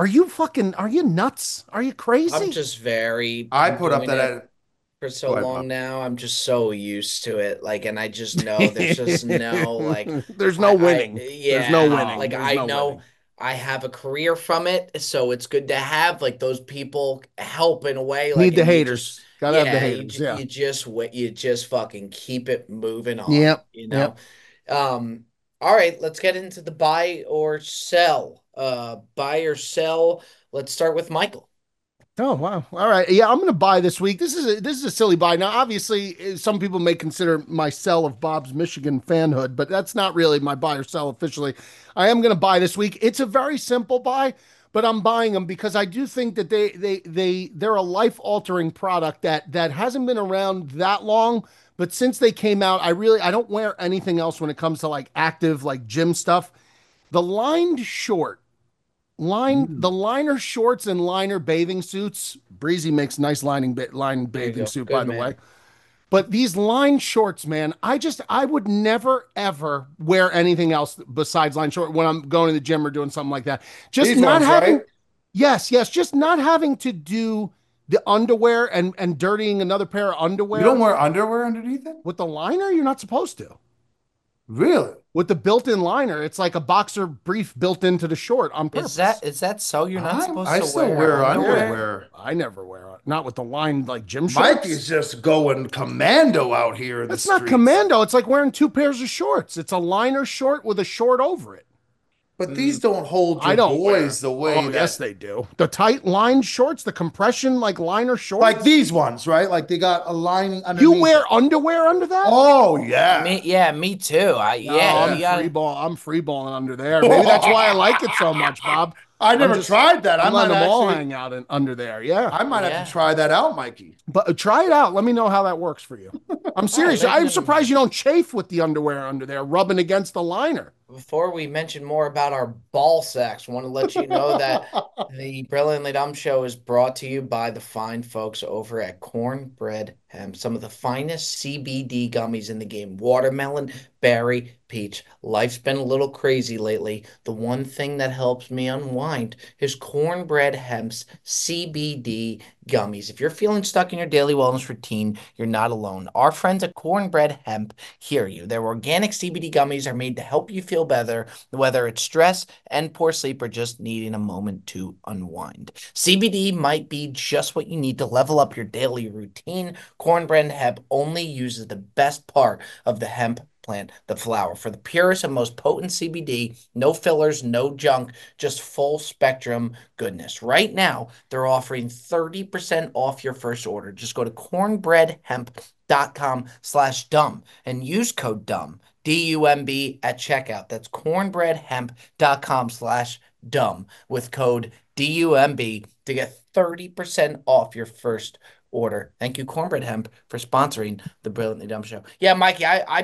C: are you nuts? Are you
D: I'm
C: crazy?
D: just very,
E: I
D: I'm
E: put up
D: doing
E: that.
D: it for so
E: Go ahead,
D: long
E: Bob.
D: now. I'm just so used to it. Like, and I just know there's just no like
C: There's no winning. There's no
D: yeah,
C: winning.
E: No.
D: like
C: There's
D: I
C: no
D: know
C: winning.
D: I have a career from it, so it's good to have like those people help in a way, like
C: Need the
D: and you just
C: haters. Gotta have the
D: yeah,
C: haters. Yeah.
D: you just fucking keep it moving on,
C: Yep.
D: you know.
C: Yep.
D: All right, let's get into the buy or sell. Buy or sell. Let's start with Michael.
C: Oh wow! All right, yeah, I'm going to buy this week. This is a silly buy. Now, obviously, some people may consider my sell of Bob's Michigan fanhood, but that's not really my buy or sell officially. I am going to buy this week. It's a very simple buy, but I'm buying them because I do think that they're a life altering product that hasn't been around that long. But since they came out, I don't wear anything else when it comes to like active like gym stuff. The lined short the
E: Mm.
C: liner shorts and liner bathing suits. Breezy makes nice lined
D: There you
C: bathing
D: go.
C: suit, by
D: Good
C: the way.
D: man.
C: But these line shorts, man, I would never ever wear anything else besides line short when I'm going to the gym or doing something like that. Just
E: These
C: not
E: ones,
C: having,
E: right?
C: yes, yes, just not having to do the underwear and dirtying another pair of
E: You don't
C: underwear
E: wear underwear underneath it?
C: with the liner. You're not supposed to.
E: Really?
C: With the built-in liner, it's like a boxer brief built into the short on purpose.
D: Is that so? You're not supposed
E: I
D: to
E: still
D: wear
E: wear
C: Yeah,
D: underwear?
E: underwear.
C: I never wear it. Not with the line like gym
E: Mike
C: shorts.
E: is just going commando out here in the
C: That's not
E: streets.
C: commando. It's like wearing two pairs of shorts. It's a liner short with a short over it.
E: But these don't hold
C: I
E: your
C: don't wear.
E: boys the way
C: Oh, yes,
E: that,
C: they do. The tight line shorts, the compression like liner
E: like
C: shorts.
E: these ones, right? Like they got a lining
C: You
E: underneath
C: wear
E: it.
C: underwear under that?
E: Oh yeah,
D: Me too.
C: No,
D: You
E: yeah.
D: got
C: I'm free balling under there. Maybe that's why I like it so much, Bob.
E: I
C: I'm
E: never
C: just
E: tried that.
C: I'm letting them all hang out under there. Yeah.
E: I might have to
D: yeah.
E: try that out, Mikey.
C: But try it out. Let me know how that works for you. I'm
D: All right,
C: serious. I'm surprised you don't chafe with the underwear under there, rubbing against the liner.
D: before we mention more about our ball sacks, I want to let you know that the Brilliantly Dumb Show is brought to you by the fine folks over at Cornbread Hemp, some of the finest CBD gummies in the game. Watermelon, berry, peach. Life's been a little crazy lately. The one thing that helps me unwind is Cornbread Hemp's CBD gummies. If you're feeling stuck in your daily wellness routine, you're not alone. Our friends at Cornbread Hemp hear you. Their organic CBD gummies are made to help you feel better, whether it's stress and poor sleep or just needing a moment to unwind. CBD might be just what you need to level up your daily routine. Cornbread Hemp only uses the best part of the hemp plant, the flower. For the purest and most potent CBD, no fillers, no junk, just full spectrum goodness. Right now, they're offering 30% off your first order. Just go to cornbreadhemp.com/dumb and use code dumb, DUMB at checkout. That's cornbreadhemp.com/dumb with code DUMB to get 30% off your first order. Thank you, Cornbread Hemp, for sponsoring the Brilliantly Dumb Show. Yeah, Mikey,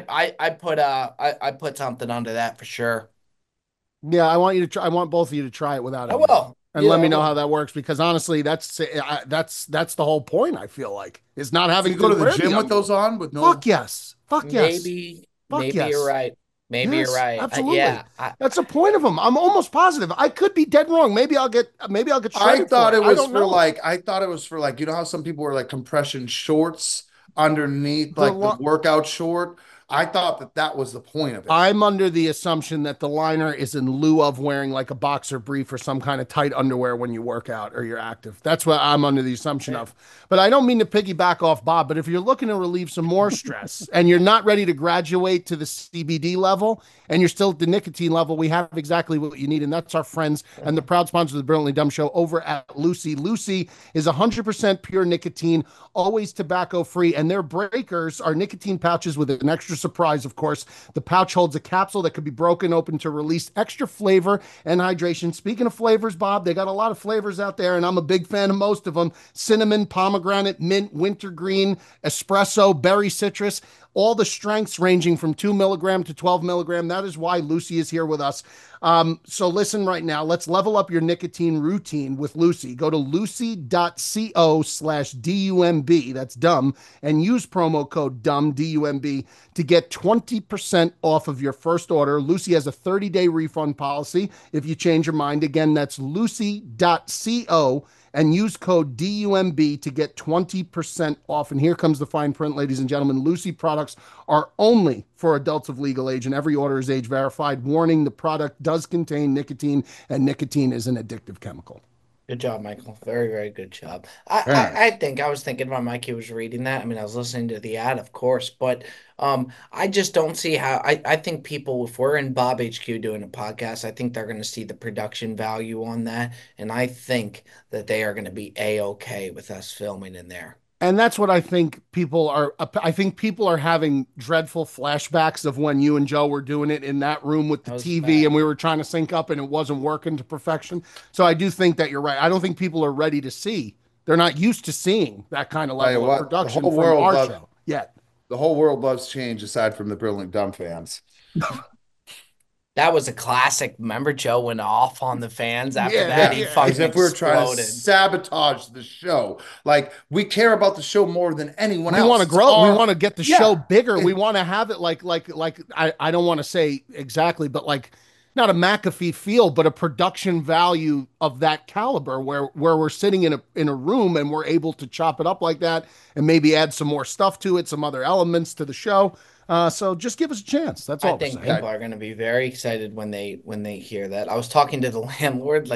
D: I put something under that for sure.
C: Yeah, I want both of you to try it without
D: I
C: anything.
D: will.
C: And
D: Yeah,
C: let
D: I
C: me know
D: will.
C: how that works because honestly, that's the whole point. I feel like is not
E: So
C: having
E: you go to the
C: wear
E: gym with
C: underwear.
E: those on with no.
C: Fuck yes, fuck yes, fuck
D: Maybe you're
C: yes,
D: right. Maybe you're
C: yes,
D: right.
C: absolutely. That's the point of them. I'm almost positive. I could be dead wrong. Maybe I'll get shredded for it. I don't know.
E: I thought it was for like, you know how some people wear like compression shorts underneath
C: The
E: like the
C: lo-
E: workout short. I thought that that was the point of it.
C: I'm under the assumption that the liner is in lieu of wearing like a boxer brief or some kind of tight underwear when you work out or you're active. That's what I'm under the assumption of. But I don't mean to piggyback off Bob, but if you're looking to relieve some more stress and you're not ready to graduate to the CBD level and you're still at the nicotine level, we have exactly what you need. And that's our friends and the proud sponsor of the Brilliantly Dumb Show over at Lucy. Lucy is 100% pure nicotine, always tobacco free. And their breakers are nicotine pouches with an extra surprise, of course. The pouch holds a capsule that could be broken open to release extra flavor and hydration. Speaking of flavors, Bob, they got a lot of flavors out there, and I'm a big fan of most of them. Cinnamon, pomegranate, mint, wintergreen, espresso, berry citrus. all the strengths ranging from 2 milligram to 12 milligram. That is why Lucy is here with us. So listen right now. Let's level up your nicotine routine with Lucy. Go to lucy.co/DUMB. That's dumb. And use promo code DUMB, DUMB, to get 20% off of your first order. Lucy has a 30-day refund policy if you change your mind. Again, that's lucy.co and use code DUMB to get 20% off. And here comes the fine print, ladies and gentlemen. Lucy products are only for adults of legal age, and every order is age verified. Warning, the product does contain nicotine, and nicotine is an addictive chemical.
D: Good job, Michael. Very, very good job. I was thinking while Mikey was reading that. I mean, I was listening to the ad, of course, but I just don't see how. I think people, if we're in Bob HQ doing a podcast, I think they're going to see the production value on that, and I think that they are going to be A-okay with us filming in there.
C: And that's what I think people are. I think people are having dreadful flashbacks of when you and Joe were doing it in that room with the TV
D: bad.
C: and we were trying to sync up and it wasn't working to perfection. So I do think that you're right. I don't think people are ready to see. They're not used to seeing that kind of level of production from our show yet.
E: The whole world loves change aside from the Brilliant Dumb fans.
D: That was a classic. Remember, Joe went off on the fans after that. He fucking
E: as if we were trying to
D: exploded.
E: sabotage the show. Like, we care about the show more than anyone else.
C: We want to grow. We want to get the
E: Yeah.
C: show bigger. We want to have it like I don't want to say exactly, but like not a McAfee feel, but a production value of that caliber where we're sitting in a room and we're able to chop it up like that and maybe add some more stuff to it, some other elements to the show. So just give us a chance. That's all.
D: I think people are going to be very excited when they hear that. I was talking to the landlord,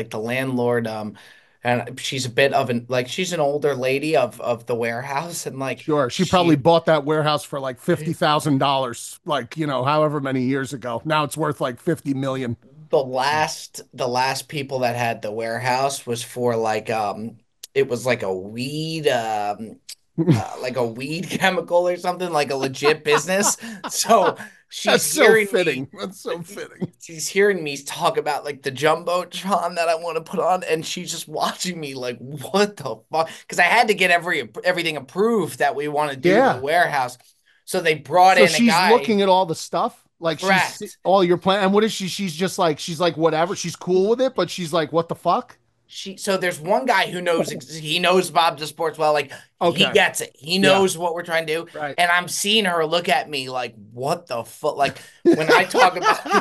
D: and she's a bit of she's an older lady of the warehouse, and
C: sure, she probably bought that warehouse for like $50,000, like, however many years ago. Now it's worth like 50 million.
D: The last people that had the warehouse was for it was like a weed like a weed chemical or something, like a legit business. So
C: That's so fitting. That's so fitting.
D: She's hearing me talk about like the Jumbotron that I want to put on, and she's just watching me like, what the fuck? Because I had to get everything approved that we want to do in the warehouse. So they brought in a guy. So she's
C: looking at all the stuff? Like, she's all your plan. And what is she? She's just like, whatever. She's cool with it, but she's like, what the fuck?
D: So there's one guy who knows, he knows Bob the Sports well. Like, he gets it. He knows what we're trying to do.
C: Right.
D: And I'm seeing her look at me like, what the fuck? Like, when I talk about,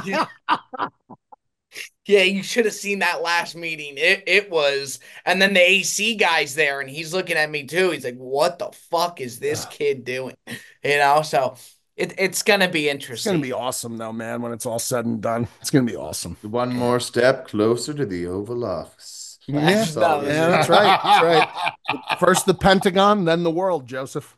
D: yeah, you should have seen that last meeting. It was, and then the AC guy's there and he's looking at me too. He's like, what the fuck is this kid doing? So it's going to be interesting.
C: It's going to be awesome though, man, when it's all said and done. It's going to be awesome.
E: One more step closer to the Oval Office.
C: Yeah, that's right. That's right. First the Pentagon, then the world, Joseph.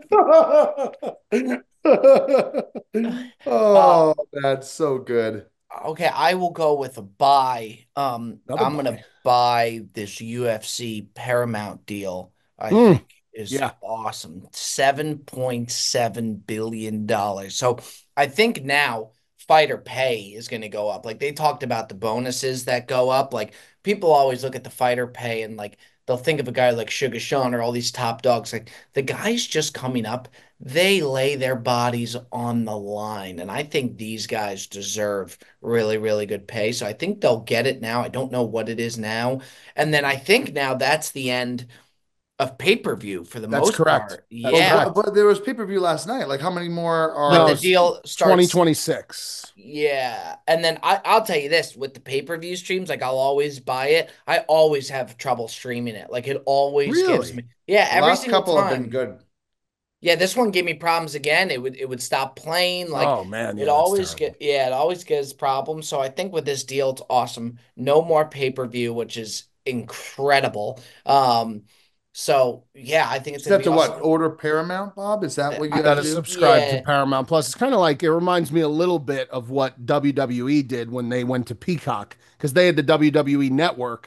E: Oh, that's so good.
D: Okay, I will go with a buy. I'm going to buy this UFC Paramount deal. I think is awesome. $7.7 billion. So I think now fighter pay is going to go up. Like, they talked about the bonuses that go up. Like, people always look at the fighter pay and like they'll think of a guy like Sugar Sean or all these top dogs. Like, the guys just coming up, they lay their bodies on the line. And I think these guys deserve really, really good pay. So I think they'll get it now. I don't know what it is now. And then I think now that's the end of pay-per-view for the most part. Yeah.
E: But there was pay-per-view last night. Like, how many more are...
D: No, the deal starts
C: 2026.
D: Yeah. And then I'll tell you this, with the pay-per-view streams, like, I'll always buy it. I always have trouble streaming it. Like, it always gives me... Yeah, every
E: last
D: single
E: couple
D: time.
E: have been good.
D: Yeah, this one gave me problems again. It would stop playing. Like,
C: oh man,
D: it always gives problems. So I think with this deal, it's awesome. No more pay-per-view, which is incredible. So yeah, I think it's
E: Except to
D: awesome.
E: What, order Paramount, Bob? Is that what you
C: got to
E: do?
C: subscribe to Paramount Plus? It's kind of like, it reminds me a little bit of what WWE did when they went to Peacock, because they had the WWE Network,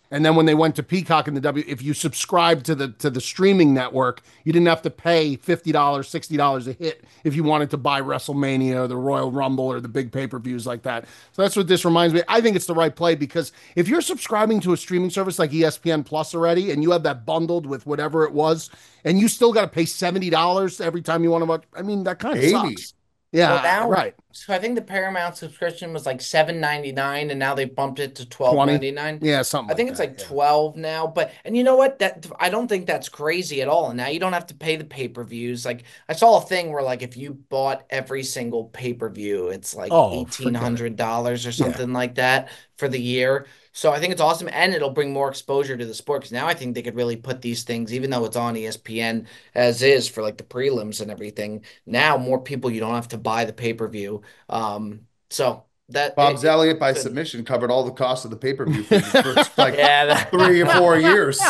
C: And then when they went to Peacock and if you subscribed to the streaming network, you didn't have to pay $50, $60 a hit if you wanted to buy WrestleMania or the Royal Rumble or the big pay-per-views like that. So that's what this reminds me. I think it's the right play because if you're subscribing to a streaming service like ESPN Plus already and you have that bundled with whatever it was, and you still got to pay $70 every time you want to watch, I mean, that kind of
E: 80.
C: sucks. Yeah,
D: Well, now,
C: right.
D: so I think the Paramount subscription was like $7.99, and now they bumped it to $12.99.
C: Yeah, something
D: I think
C: like
D: it's like
C: that, yeah.
D: 12 now, and you know what? That I don't think that's crazy at all. And now you don't have to pay the pay-per-views. Like I saw a thing where like if you bought every single pay-per-view, it's like
C: Oh, forget it.
D: $1,800 or something like that for the year. So I think it's awesome, and it'll bring more exposure to the sport because now I think they could really put these things, even though it's on ESPN as is for like the prelims and everything. Now more people, you don't have to buy the pay-per-view. So that
E: Bob's Elliott by
D: could.
E: submission covered all the costs of the pay-per-view for the first like
D: Yeah,
E: 3 or 4 years.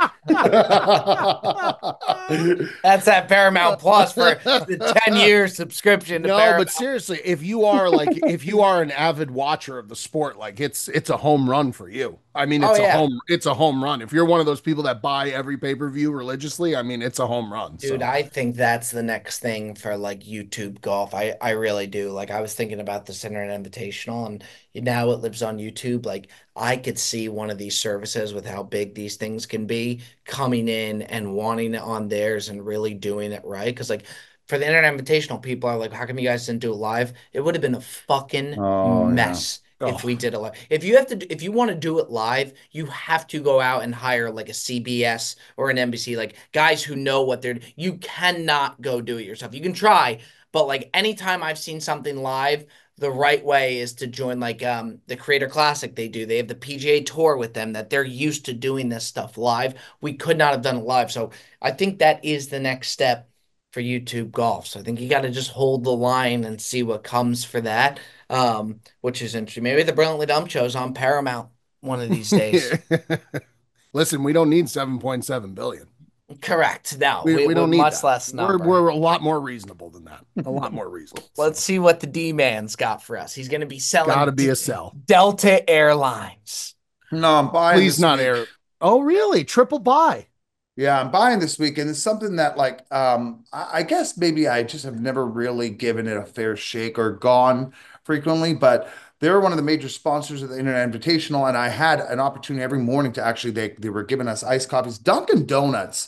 D: that's that Paramount Plus for the 10-year subscription to
C: No,
D: Paramount.
C: but seriously, if you are an avid watcher of the sport, like it's a home run for you. I mean,
D: Oh, yeah.
C: it's a home run. If you're one of those people that buy every pay-per-view religiously, I mean, it's a home run.
D: Dude,
C: So.
D: I think that's the next thing for like YouTube golf. I really do. Like I was thinking about this Internet Invitational and now it lives on YouTube. Like I could see one of these services with how big these things can be coming in and wanting it on theirs and really doing it right. Because like for the Internet Invitational, people are like, how come you guys didn't do it live? It would have been a fucking
E: Oh, yeah.
D: mess. If we
C: Oh.
D: did it live. If you want to do it live, you have to go out and hire like a CBS or an NBC, like guys who know what they're. You cannot go do it yourself. You can try, but like anytime I've seen something live, the right way is to join like the Creator Classic they do. They have the PGA Tour with them that they're used to doing this stuff live. We could not have done it live. So I think that is the next step for YouTube golf. So I think you got to just hold the line and see what comes for that. Which is interesting. Maybe the Brilliantly Dumb show's on Paramount one of these days.
C: Listen, we don't need 7.7 billion.
D: Correct. No,
C: We
D: we're
C: don't need
D: much
C: that.
D: less number.
C: We're a lot more reasonable than that. A lot more reasonable.
D: Let's see what the D-Man's got for us. He's going to be selling
C: Gotta be a sell.
D: Delta Airlines.
E: No, I'm buying
C: Please
E: this
C: not
E: week.
C: air. Oh, really? Triple buy.
E: Yeah, I'm buying this weekend. It's something that like I guess maybe I just have never really given it a fair shake or gone frequently, but they're one of the major sponsors of the Internet Invitational, and I had an opportunity every morning to actually they were giving us iced coffees. Dunkin' Donuts.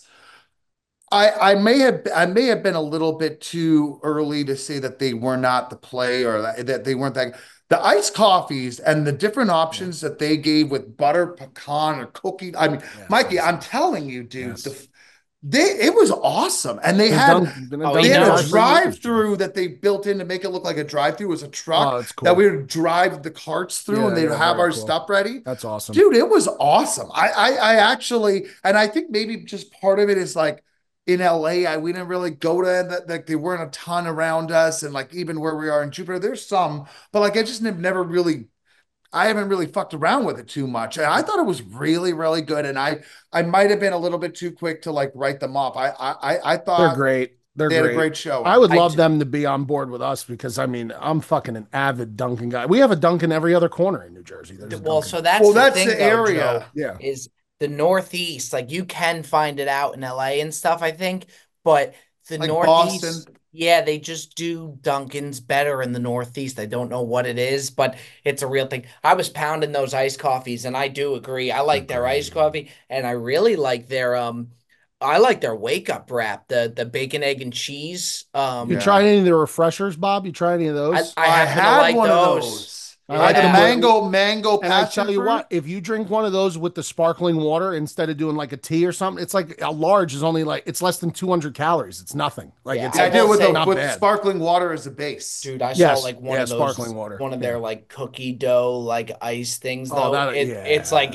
E: I may have been a little bit too early to say that they were not the play or that they weren't that. The iced coffees and the different options that they gave with butter pecan or cookie. I mean,
C: Yes,
E: Mikey,
C: yes.
E: I'm telling you, dude,
C: Yes.
E: it was awesome, and they had
D: he knows.
E: a drive-through that they built in to make it look like a drive-through. It was a truck
C: Oh, it's cool.
E: that we would drive the carts through,
C: Yeah,
E: and they'd
C: yeah,
E: have
C: very
E: our
C: cool.
E: stuff ready.
C: That's awesome.
E: Dude, it was awesome. I actually, and I think maybe just part of it is like in LA, we didn't really go to that. Like there weren't a ton around us, and like even where we are in Jupiter, there's some, but like I just have never really. I haven't really fucked around with it too much. And I thought it was really, really good. And I might have been a little bit too quick to like write them off. I thought
C: They're great. They're
E: they had
C: great.
E: a great show.
C: I would
D: I
C: love
D: do-
C: them to be on board with us because I mean I'm fucking an avid Dunkin' guy. We have a Dunkin' every other corner in New Jersey. There's a
D: Well,
C: Dunkin'.
D: so that's
E: Well,
D: the
E: that's
D: thing,
E: the
D: though,
E: area.
D: Joe,
C: Yeah.
D: is the Northeast. Like you can find it out in LA and stuff, I think, but the
E: Like
D: Northeast,
E: Boston.
D: yeah, they just do Dunkin's better in the Northeast. I don't know what it is, but it's a real thing. I was pounding those iced coffees, and I do agree. I like their iced coffee, and I really like I like their wake up wrap, the bacon, egg, and cheese.
C: You
E: Yeah.
C: tried any of the refreshers, Bob? You tried any of those?
D: I
E: I
D: happen to
E: had
D: like
E: one of
D: those.
E: those.
C: I
E: Like
C: like
E: the
C: them.
E: mango
C: And I
E: passion
C: tell you
E: fruit.
C: what, if you drink one of those with the sparkling water instead of doing like a tea or something, it's like a large is only like it's less than 200 calories. It's nothing. Like
D: Yeah,
C: it's
E: Yeah, I
D: I
E: did
D: will
E: with
D: say-
C: not
E: with
C: bad.
E: sparkling water as a base.
D: Dude, I
C: Yes.
D: saw like one
C: Yeah,
D: of those,
C: sparkling water.
D: one of
C: Yeah.
D: their like cookie dough, like ice things,
C: Oh,
D: though.
C: that- yeah.
D: It's like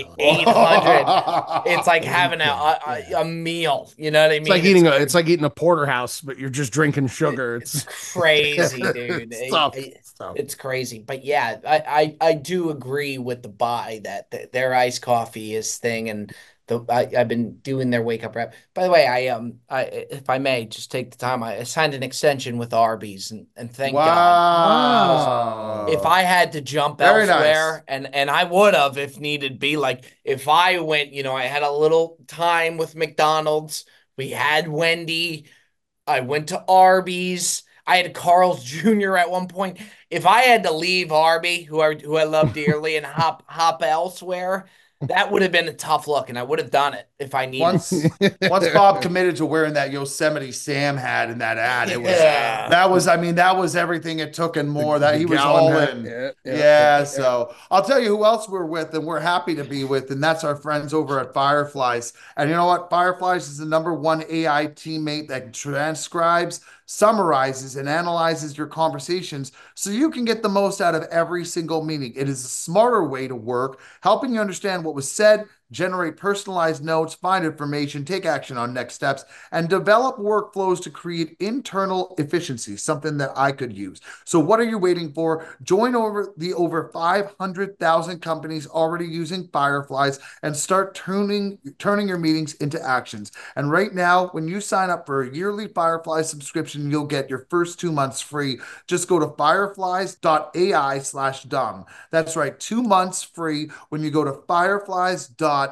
D: 800. It's like having a meal. You know what I mean?
C: It's like eating a porterhouse, but you're just drinking sugar. It's
D: crazy, dude.
C: It's tough. It's tough.
D: It's crazy. But yeah, I do agree with the buy that their iced coffee is thing, and I've been doing their wake up rap. By the way, I if I may just take the time, I signed an extension with Arby's, and thank God. If
E: Wow.
D: I had to jump
E: Very nice.
D: elsewhere, and I would have if needed be, like if I went, I had a little time with McDonald's, we had Wendy, I went to Arby's, I had Carl's Jr. at one point. If I had to leave Arby, who I love dearly, and hop elsewhere, that would have been a tough look, and I would have done it if I needed.
E: Once Bob committed to wearing that Yosemite Sam hat in that ad,
D: Yeah.
E: that was everything it took and more. That he was
C: gallon
E: all
C: hat.
E: in.
C: Yeah.
E: So I'll tell you who else we're with, and we're happy to be with, and that's our friends over at Fireflies. And you know what? Fireflies is the #1 AI teammate that transcribes, summarizes, and analyzes your conversations so you can get the most out of every single meeting. It is a smarter way to work, helping you understand what was said, generate personalized notes, find information, take action on next steps, and develop workflows to create internal efficiency, something that I could use. So what are you waiting for? Join over 500,000 companies already using Fireflies and start turning your meetings into actions. And right now, when you sign up for a yearly Firefly subscription, you'll get your first 2 months free. Just go to fireflies.ai/dumb. That's right, 2 months free when you go to fireflies.ai/dumb.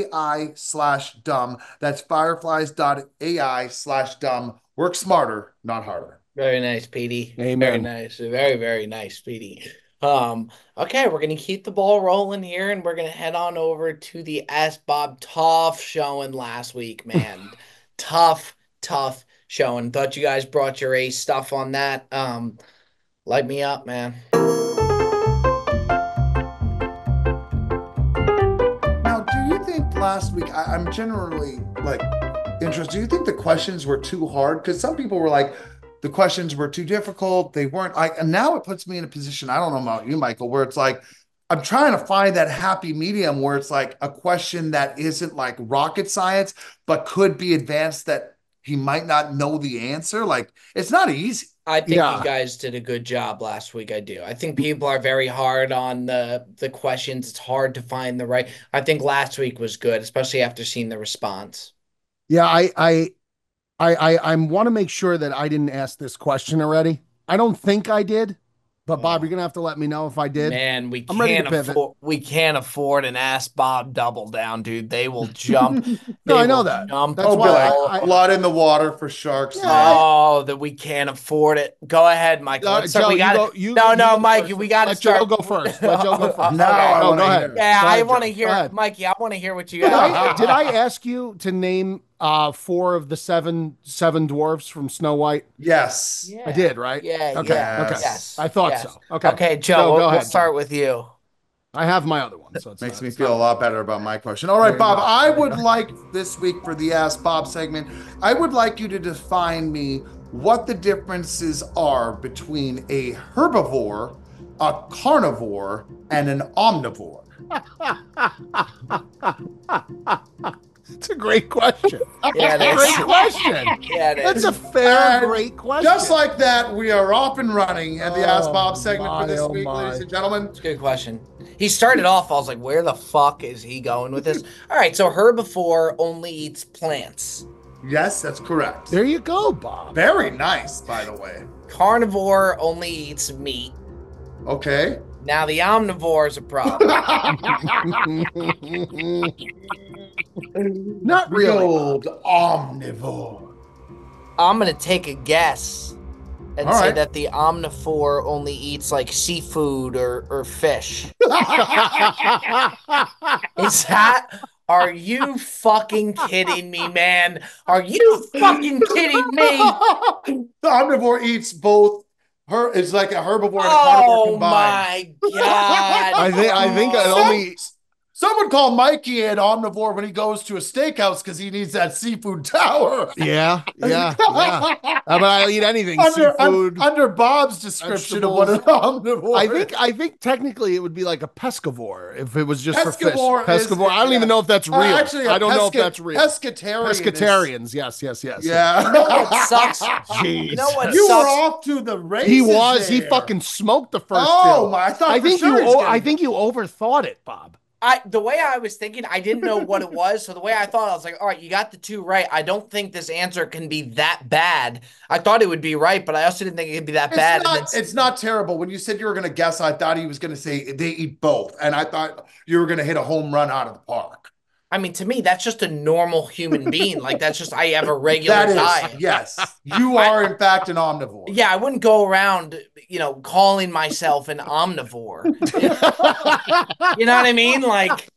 E: That's fireflies.ai/dumb. Work smarter, not harder.
D: Very nice, Petey.
C: Amen.
D: Very nice. Very, very nice, Petey. Okay, we're gonna keep the ball rolling here, and we're gonna head on over to the Ask Bob. Tough showing last week, man. tough showing. Thought you guys brought your A stuff on that. Light me up, man.
E: Now, do you think last week, I'm generally like interested, do you think the questions were too hard? Because some people were like, the questions were too difficult. They weren't and now it puts me in a position, I don't know about you, Michael, where it's like, I'm trying to find that happy medium where it's like a question that isn't like rocket science, but could be advanced that he might not know the answer. Like, it's not easy.
D: I think
C: Yeah.
D: you guys did a good job last week. I do. I think people are very hard on the questions. It's hard to find the right. I think last week was good, especially after seeing the response.
C: Yeah, I want to make sure that I didn't ask this question already. I don't think I did, but Bob, you're gonna have to let me know if I did.
D: Man,
C: I'm ready to pivot.
D: we can't afford an Ask Bob double down, dude. They will jump.
C: No,
D: They
C: I know
D: will
C: that.
D: jump
C: That's
E: Oh,
C: why
E: Bill,
C: I-
E: blood in the water for sharks.
D: Oh, that we can't afford it. Go ahead, Michael. Let's start.
C: Joe,
D: We
C: you
D: got
C: go-
D: it.
C: you-
D: No,
C: you
D: no,
C: go
D: Mikey,
C: first.
D: we got to
C: Let
D: start.
C: Joe go first. Let Joe go first.
E: No, I
C: Oh,
E: want
C: go
E: to
C: ahead.
E: hear.
D: Yeah,
C: Go
D: I
C: ahead,
D: want to
C: Joe.
D: hear,
C: Go ahead.
D: Mikey. I want to hear what you
C: Did
D: got.
C: I ask you to name 4 of the seven dwarfs from Snow White?
E: Yes.
D: Yeah.
C: I did, right?
D: Yeah.
C: Okay.
D: Yeah.
C: Okay.
D: Yes.
C: I thought
D: yes.
C: so. Okay.
D: Okay, Joe.
C: Go
D: we'll
C: ahead,
D: start
C: Joe.
D: with you.
C: I have my other one, so it's
E: Makes
C: not-
E: me
C: it's
E: feel a
C: not-
E: lot better about my question. All right, Bob, I would like this week for the Ask Bob segment, I would like you to define me what the differences are between a herbivore, a carnivore, and an omnivore.
C: It's a great question.
D: Yeah, it is.
C: Great question.
D: Yeah, it
C: That's
D: is.
C: a fair,
E: And
C: great question.
E: Just like that, we are off and running at the Ask
C: Oh,
E: Bob segment for
C: my,
E: this
C: oh,
E: week,
C: my.
E: ladies and gentlemen.
D: It's a good question. He started off, I was like, where the fuck is he going with this? All right, so herbivore only eats plants.
E: Yes, that's correct.
C: There you go, Bob.
E: Very nice, by the way.
D: Carnivore only eats meat.
E: Okay.
D: Now the omnivore is a problem.
C: Not really.
E: Old omnivore.
D: I'm gonna take a guess and
E: All
D: say
E: right.
D: that the omnivore only eats like seafood or fish. Is that? Are you fucking kidding me, man? Are you fucking kidding me?
E: The omnivore eats both. It's like a herbivore and a carnivore
D: Oh
E: combined.
D: my god!
C: I think it only.
E: Someone call Mikey an omnivore when he goes to a steakhouse because he needs that seafood tower.
C: Yeah. But I'll eat anything.
E: Under,
C: Seafood.
E: under Bob's description of what an omnivore
C: I think technically it would be like a pescivore if it was just
E: Pescivore
C: for fish.
E: is-
C: Pescivore. I don't even know if that's real.
E: Actually,
C: I don't know if that's real.
E: Pescatarian.
C: Pescatarians. Yes.
E: Yeah.
D: What sucks?
C: Jeez.
D: You know what
E: You
D: sucks?
E: were off to the races.
C: He was. He
E: there.
C: fucking smoked the first
E: Oh
C: two.
E: my! I thought
C: I
E: for
C: think
E: sure
C: you.
E: he's gonna-
C: I think you overthought it, Bob.
D: The way I was thinking, I didn't know what it was. So the way I thought, I was like, all right, you got the 2 right. I don't think this answer can be that bad. I thought it would be right, but I also didn't think it could be that bad.
E: It's not terrible. When you said you were going to guess, I thought he was going to say they eat both. And I thought you were going to hit a home run out of the park.
D: I mean, to me, that's just a normal human being. Like, that's just, I have a regular diet.
E: Yes. You are, in fact, an omnivore.
D: Yeah, I wouldn't go around, calling myself an omnivore. You know what I mean? Like,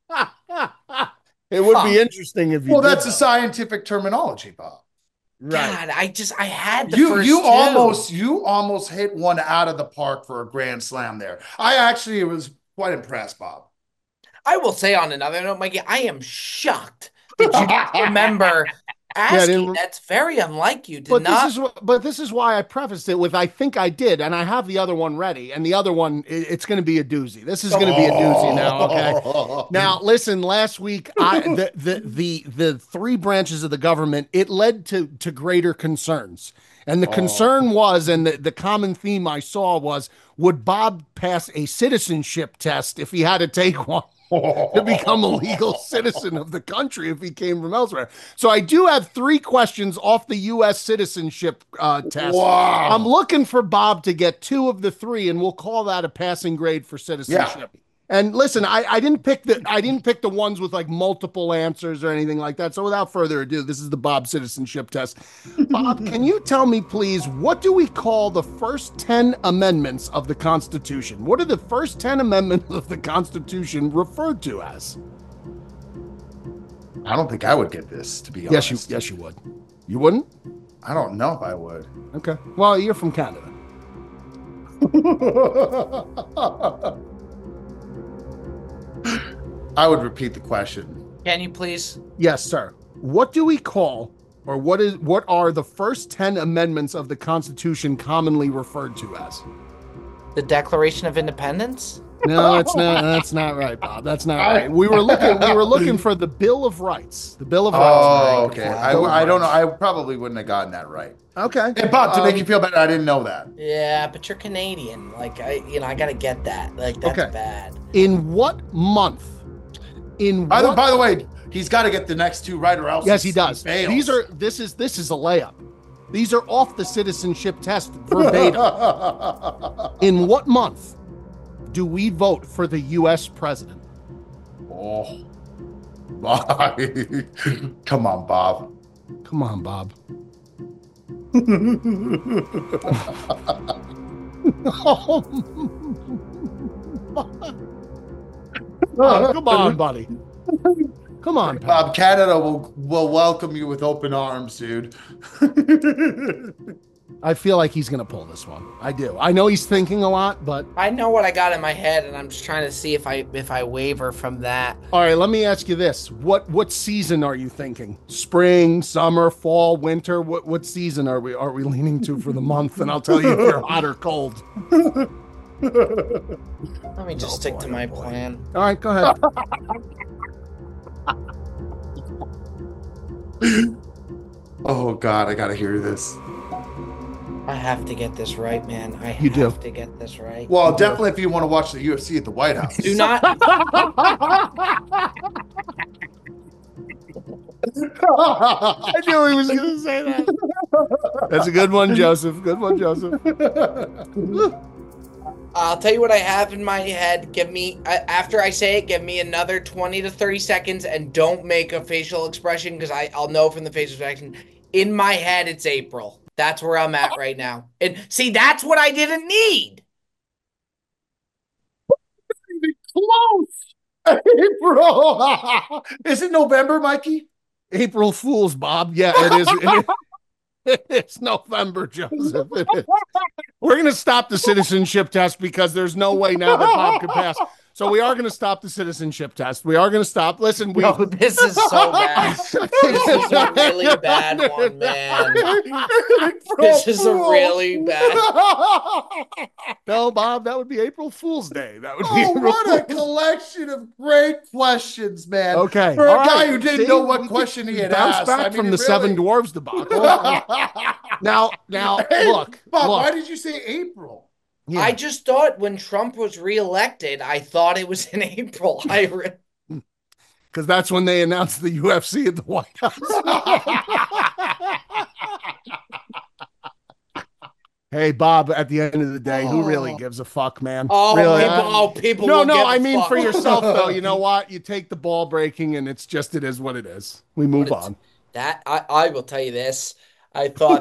C: it would be interesting if you.
E: Well, that's a scientific terminology, Bob.
D: Right. God, I had the first
E: you almost hit one out of the park for a grand slam there. I actually was quite impressed, Bob.
D: I will say on another note, Mikey, I am shocked that you don't remember asking. That's very unlike you.
C: But this is why I prefaced it with I think I did, and I have the other one ready, and the other one it's going to be a doozy. This is going to be a doozy now. Okay. Now listen, last week the 3 branches of the government, it led to greater concerns. And the concern was, and the common theme I saw was, would Bob pass a citizenship test if he had to take one to become a legal citizen of the country if he came from elsewhere? So I do have 3 questions off the U.S. citizenship test.
E: Wow.
C: I'm looking for Bob to get 2 of the 3, and we'll call that a passing grade for citizenship. Yeah. And listen, I didn't pick the ones with like multiple answers or anything like that. So without further ado, this is the Bob citizenship test. Bob, can you tell me, please, what do we call the first 10 amendments of the Constitution? What are the first 10 amendments of the Constitution referred to as?
E: I don't think I would get this, to be honest.
C: Yes, you would. You wouldn't?
E: I don't know if I would.
C: Okay. Well, you're from Canada.
E: I would repeat the question.
D: Can you please?
C: Yes, sir. What do we call, or what are the first 10 amendments of the Constitution commonly referred to as?
D: The Declaration of Independence?
C: No, that's not right, Bob. That's not right. We were looking for the Bill of Rights. The Bill of Rights.
E: Oh, okay. I don't know. I probably wouldn't have gotten that right.
C: Okay.
E: Hey, Bob, to make you feel better, I didn't know that.
D: Yeah, but you're Canadian. Like, I got to get that. Like, that's bad.
C: In what month?
E: By the way, he's got to get the next 2 right, or else.
C: Yes, he does.
E: Fails.
C: This is a layup. These are off the citizenship test verbatim. In what month do we vote for the U.S. president?
E: Oh, come on, Bob.
C: Come on, Bob. Oh, come on, buddy. Come on,
E: Bob. Canada will welcome you with open arms, dude.
C: I feel like he's gonna pull this one. I do. I know he's thinking a lot, but
D: I know what I got in my head, and I'm just trying to see if I waver from that.
C: All right, let me ask you this: what season are you thinking? Spring, summer, fall, winter? What season are we leaning to for the month? And I'll tell you if you're hot or cold.
D: Let me just stick to my plan.
C: All right, go ahead.
E: Oh God, I gotta hear this.
D: I have to get this right, man. I
C: You
D: have
C: do.
D: to get this right.
E: Well, definitely if you want to watch the UFC at the White House.
D: Do not.
C: I knew he was going to say that. That's a good one, Joseph. Good one, Joseph.
D: I'll tell you what I have in my head. Give me, after I say it, give me another 20 to 30 seconds, and don't make a facial expression, because I'll know from the facial expression. In my head, it's April. That's where I'm at right now. And see, that's what I didn't need.
E: Close. April. Is it November, Mikey?
C: April Fool's, Bob. Yeah, it is. It's November, Joseph. It is. We're going to stop the citizenship test because there's no way now that Bob can pass. So we are going to stop the citizenship test. We are going to stop. Listen,
D: this is so bad. This is a really bad one, man. This is a really bad.
C: No, Bob, that would be April Fool's Day. That would be.
E: What a collection of great questions, man.
C: Okay,
E: for a guy who didn't know what question he had asked.
C: Back from the Seven Dwarves debacle. Now,
E: Hey,
C: look.
E: Bob, why did you say April?
C: Yeah.
D: I just thought when Trump was reelected, I thought it was in April.
C: Because that's when they announced the UFC at the White House. Hey, Bob, at the end of the day, who really gives a fuck, man?
D: Oh,
C: really?
D: people
C: No,
D: will
C: no,
D: give
C: I
D: a
C: mean
D: fuck.
C: for yourself, though. You know what? You take the ball breaking, and it is what it is. We move on.
D: That I will tell you this. I thought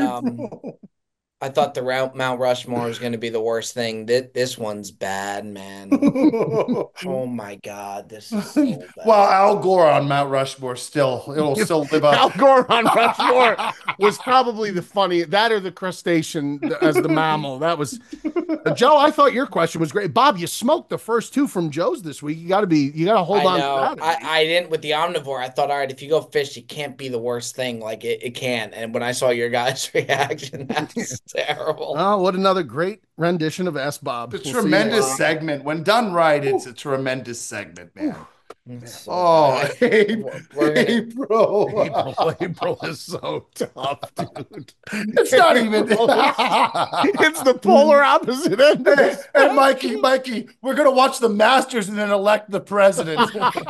D: the Mount Rushmore was going to be the worst thing. This one's bad, man. Oh my God, this is so bad.
E: Well, Al Gore on Mount Rushmore it'll still live up.
C: Al Gore on Rushmore was probably the funny, that or the crustacean as the mammal. That was Joe. I thought your question was great. Bob, you smoked the first two from Joe's this week. You got to hold on to that.
D: I didn't with the omnivore. I thought, all right, if you go fish, it can't be the worst thing. Like it can't. And when I saw your guys' reaction, that's terrible.
C: Oh, what another great rendition of S. Bob.
E: It's a tremendous segment. When done right, it's a tremendous segment, man.
D: So
E: April
C: is so tough, dude.
E: It's not even.
C: It's the polar opposite end.
E: And Mikey, we're gonna watch the Masters and then elect the president.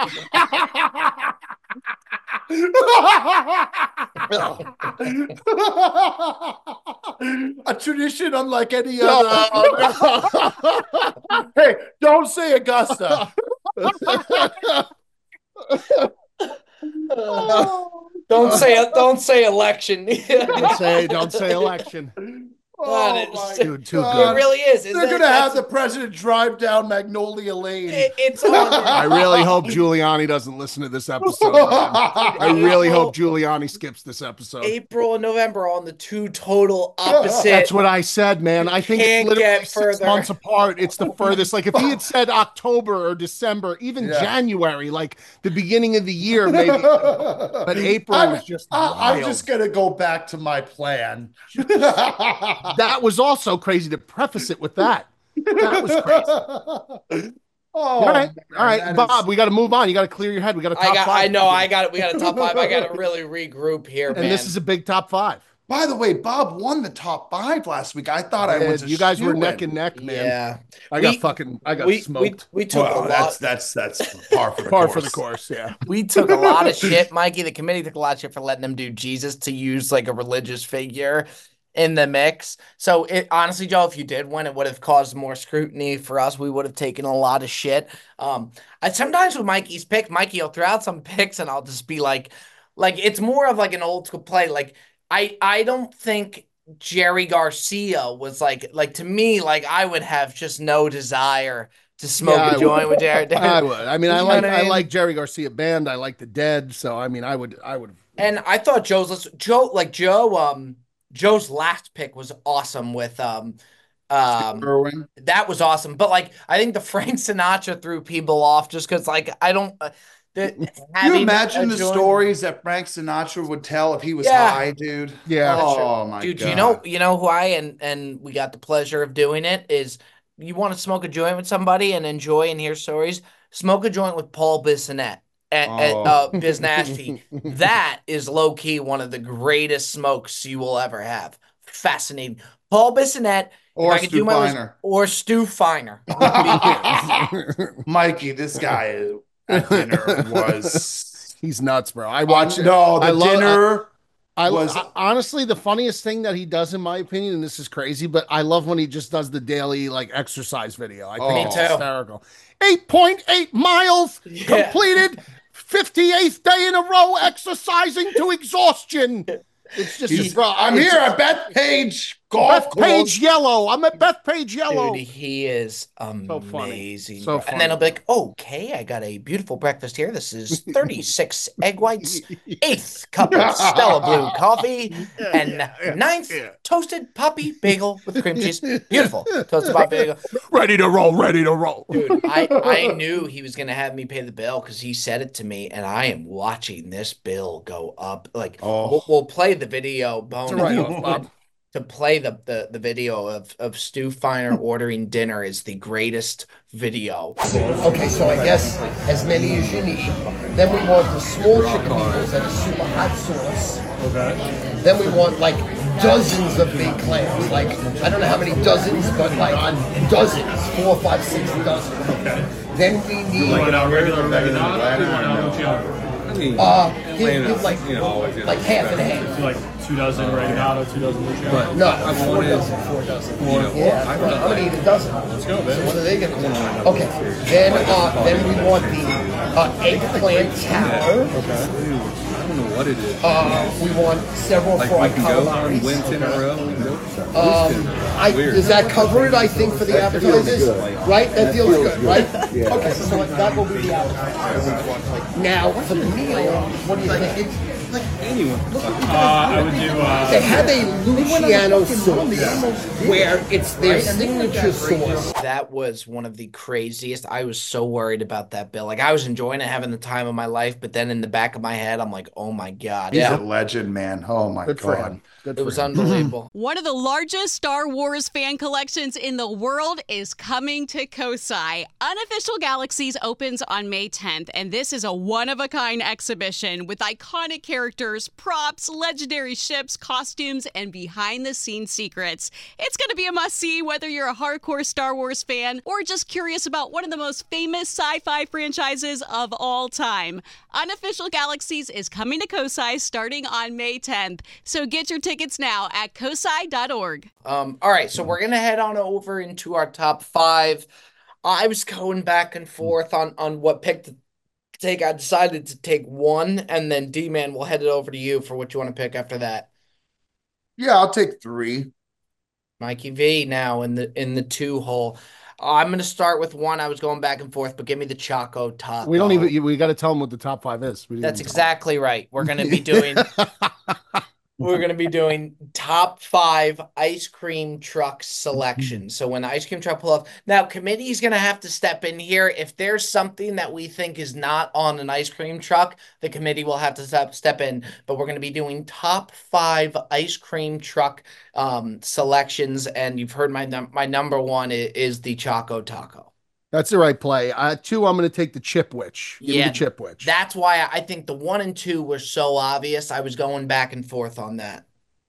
E: A tradition unlike any other. Hey, don't say Augusta.
D: Don't say election.
C: Don't say election.
E: Dude,
D: too good. It really is.
E: They're going to have the president drive down Magnolia Lane.
D: It's on.
C: I really hope Giuliani doesn't listen to this episode. I really hope Giuliani skips this episode.
D: April and November on the two total opposite.
C: That's what I said, man. I think it's literally 6 months apart. It's the furthest. Like if he had said October or December, even January, like the beginning of the year, maybe. But April was just
E: I'm just going to go back to my plan.
C: That was also crazy to preface it with that. That was crazy. All right, Bob, we got to move on. You got to clear your head. We got to top five.
D: I know. I got it. We got a top five. I got to really regroup here, man.
C: And this is a big top five.
E: By the way, Bob won the top five last week. I thought I was.
C: You guys were neck and neck, man.
D: Yeah,
C: I got smoked.
D: We took a lot.
E: That's par for the
C: par
E: course.
C: For the course. Yeah,
D: we took a lot of shit, Mikey. The committee took a lot of shit for letting them do Jesus to use like a religious figure in the mix. So honestly, Joe, if you did win, it would have caused more scrutiny for us. We would have taken a lot of shit. I sometimes with Mikey's pick, Mikey will throw out some picks and I'll just be like it's more of like an old school play. Like I don't think Jerry Garcia was like to me, like I would have just no desire to smoke a joint with Jared.
C: I would. I mean, I like Jerry Garcia band. I like the Dead. So I mean, I would.
D: And I thought Joe's last pick was awesome with
E: Irwin.
D: That was awesome. But like I think the Frank Sinatra threw people off just because like I don't
E: you imagine the stories that Frank Sinatra would tell if he was high, dude?
C: Yeah.
E: Oh my
D: dude,
E: God.
D: You know who and we got the pleasure of doing it is you want to smoke a joint with somebody and enjoy and hear stories, smoke a joint with Paul Bissonnette. Biz Nasty. That is low key one of the greatest smokes you will ever have. Fascinating. Paul Bissonnette
E: or Stu Feiner.
D: Or Stu Feiner.
E: Mikey, this guy at dinner was
C: he's nuts, bro. I watched honestly the funniest thing that he does, in my opinion, and this is crazy, but I love when he just does the daily like exercise video. I think it's hysterical. 8.8 miles completed, 58th day in a row exercising to exhaustion. It's just
E: I'm here at Bethpage Golf Course.
C: Yellow. I'm at Bethpage Yellow.
D: Dude, he is amazing.
C: So funny.
D: And then he'll be like, okay, I got a beautiful breakfast here. This is 36 egg whites, 8th cup of Stella Blue coffee, and 9th toasted poppy bagel with cream cheese. Beautiful. Toasted poppy bagel.
C: Ready to roll.
D: Dude, I knew he was going to have me pay the bill because he said it to me, and I am watching this bill go up. Like, we'll play the video, Bone. To play the video of Stu Feiner ordering dinner is the greatest video.
F: Okay, so I guess as many as you need. Then we want the small chicken noodles and a super hot sauce. Okay. Then we want like dozens of big clams. Like, I don't know how many dozens, but like dozens, 4, 5, 6 dozen.
G: Okay.
F: Then we need
G: Regular oregano.
F: give like half and half.
G: So like 2 dozen oregano, 2 dozen Luciano.
F: No, 4 dozen, 4 dozen. Yeah, I'm gonna eat a dozen.
G: Let's go, man.
F: So what are they gonna do? Okay, then we want the eggplant tower.
H: Okay. I don't know what it is.
F: We want several
H: Like we
F: fried
H: can go on
F: calamari.
H: Wednesday in a row. We can go.
F: Does that cover it? I think for the appetizers, right? That feels good, right? Okay, so that will be the appetizer. Now for the meal, what do you think?
H: Anyone.
G: I would do.
F: They have a Luciano sauce where it's their signature sauce.
D: That was one of the craziest. I was so worried about that bill. Like I was enjoying it, having the time of my life, but then in the back of my head, I'm like, oh my God.
E: He's a legend, man. Oh my
C: Good for
E: God.
C: him. Good
D: It
C: for
D: was
C: him.
D: unbelievable.
A: One of the largest Star Wars fan collections in the world is coming to Kosai. Unofficial Galaxies opens on May 10th, and this is a one-of-a-kind exhibition with iconic characters, props, legendary ships, costumes, and behind-the-scenes secrets. It's going to be a must-see whether you're a hardcore Star Wars fan or just curious about one of the most famous sci-fi franchises of all time. Unofficial Galaxies is coming to Kosai starting on May 10th, so get your tickets now at kosai.org.
D: All right, so we're gonna head on over into our top 5. I was going back and forth on what pick to take. I decided to take one, and then D-Man will head it over to you for what you want to pick after that.
E: Yeah, I'll take 3.
D: Mikey V now in the 2 hole. I'm gonna start with 1. I was going back and forth, but give me the Choco Taco.
C: We don't even. We got to tell them what the top 5 is.
D: That's exactly right. We're gonna be doing. We're going to be doing top 5 ice cream truck selections. So when the ice cream truck pull off, now committee's going to have to step in here. If there's something that we think is not on an ice cream truck, the committee will have to step in. But we're going to be doing top 5 ice cream truck selections. And you've heard my number 1 is the Choco Taco.
C: That's the right play. 2, I'm going to take the Chipwich. Give me the Chipwich.
D: That's why I think the 1 and 2 were so obvious. I was going back and forth on that.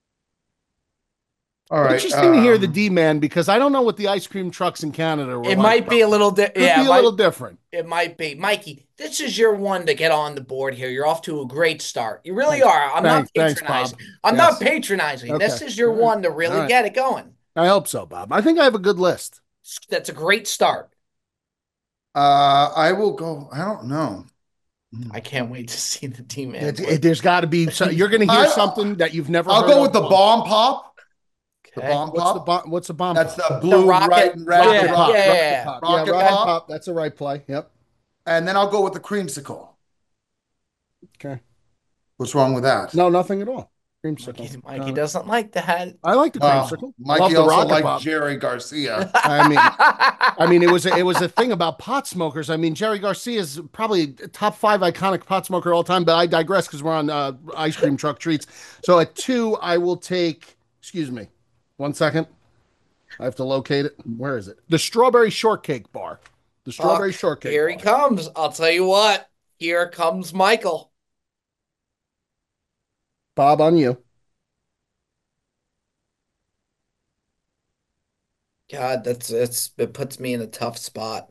E: All right.
C: Interesting to hear the D-Man because I don't know what the ice cream trucks in Canada were
D: It
C: like,
D: might be a little
C: little different.
D: It might be. Mikey, this is your one to get on the board here. You're off to a great start. You really are. I'm not patronizing. I'm not patronizing.
C: Okay.
D: This is your one to really get it going.
C: I hope so, Bob. I think I have a good list.
D: That's a great start.
E: I will go. I don't know.
D: I can't wait to see the D-Man.
C: There's got to be. You're going to hear something that you've never.
E: I'll
C: heard
E: go
C: of
E: with the bomb pop. The
D: Okay.
E: bomb pop.
C: What's the bomb?
E: That's
C: pop?
E: the blue,
D: rocket-
E: right, and red.
D: rocket pop.
C: Rocket pop.
E: Rocket
C: Rocket
E: pop.
C: pop. That's a right play. Yep.
E: And then I'll go with the creamsicle.
C: Okay.
E: What's wrong with that?
C: No, nothing at all. Creamsicle.
D: Mikey doesn't like that.
C: I like the creamsicle. Love
E: Mikey
C: the
E: also
C: rocket
E: liked
C: pop.
E: Jerry Garcia.
C: I mean, it was a thing about pot smokers. I mean, Jerry Garcia is probably top 5 iconic pot smoker of all time. But I digress because we're on ice cream truck treats. So at 2, I will take. Excuse me, 1 second. I have to locate it. Where is it? The strawberry shortcake bar. The strawberry shortcake.
D: Here he comes. I'll tell you what. Here comes Michael.
C: Bob, on you.
D: God, it puts me in a tough spot.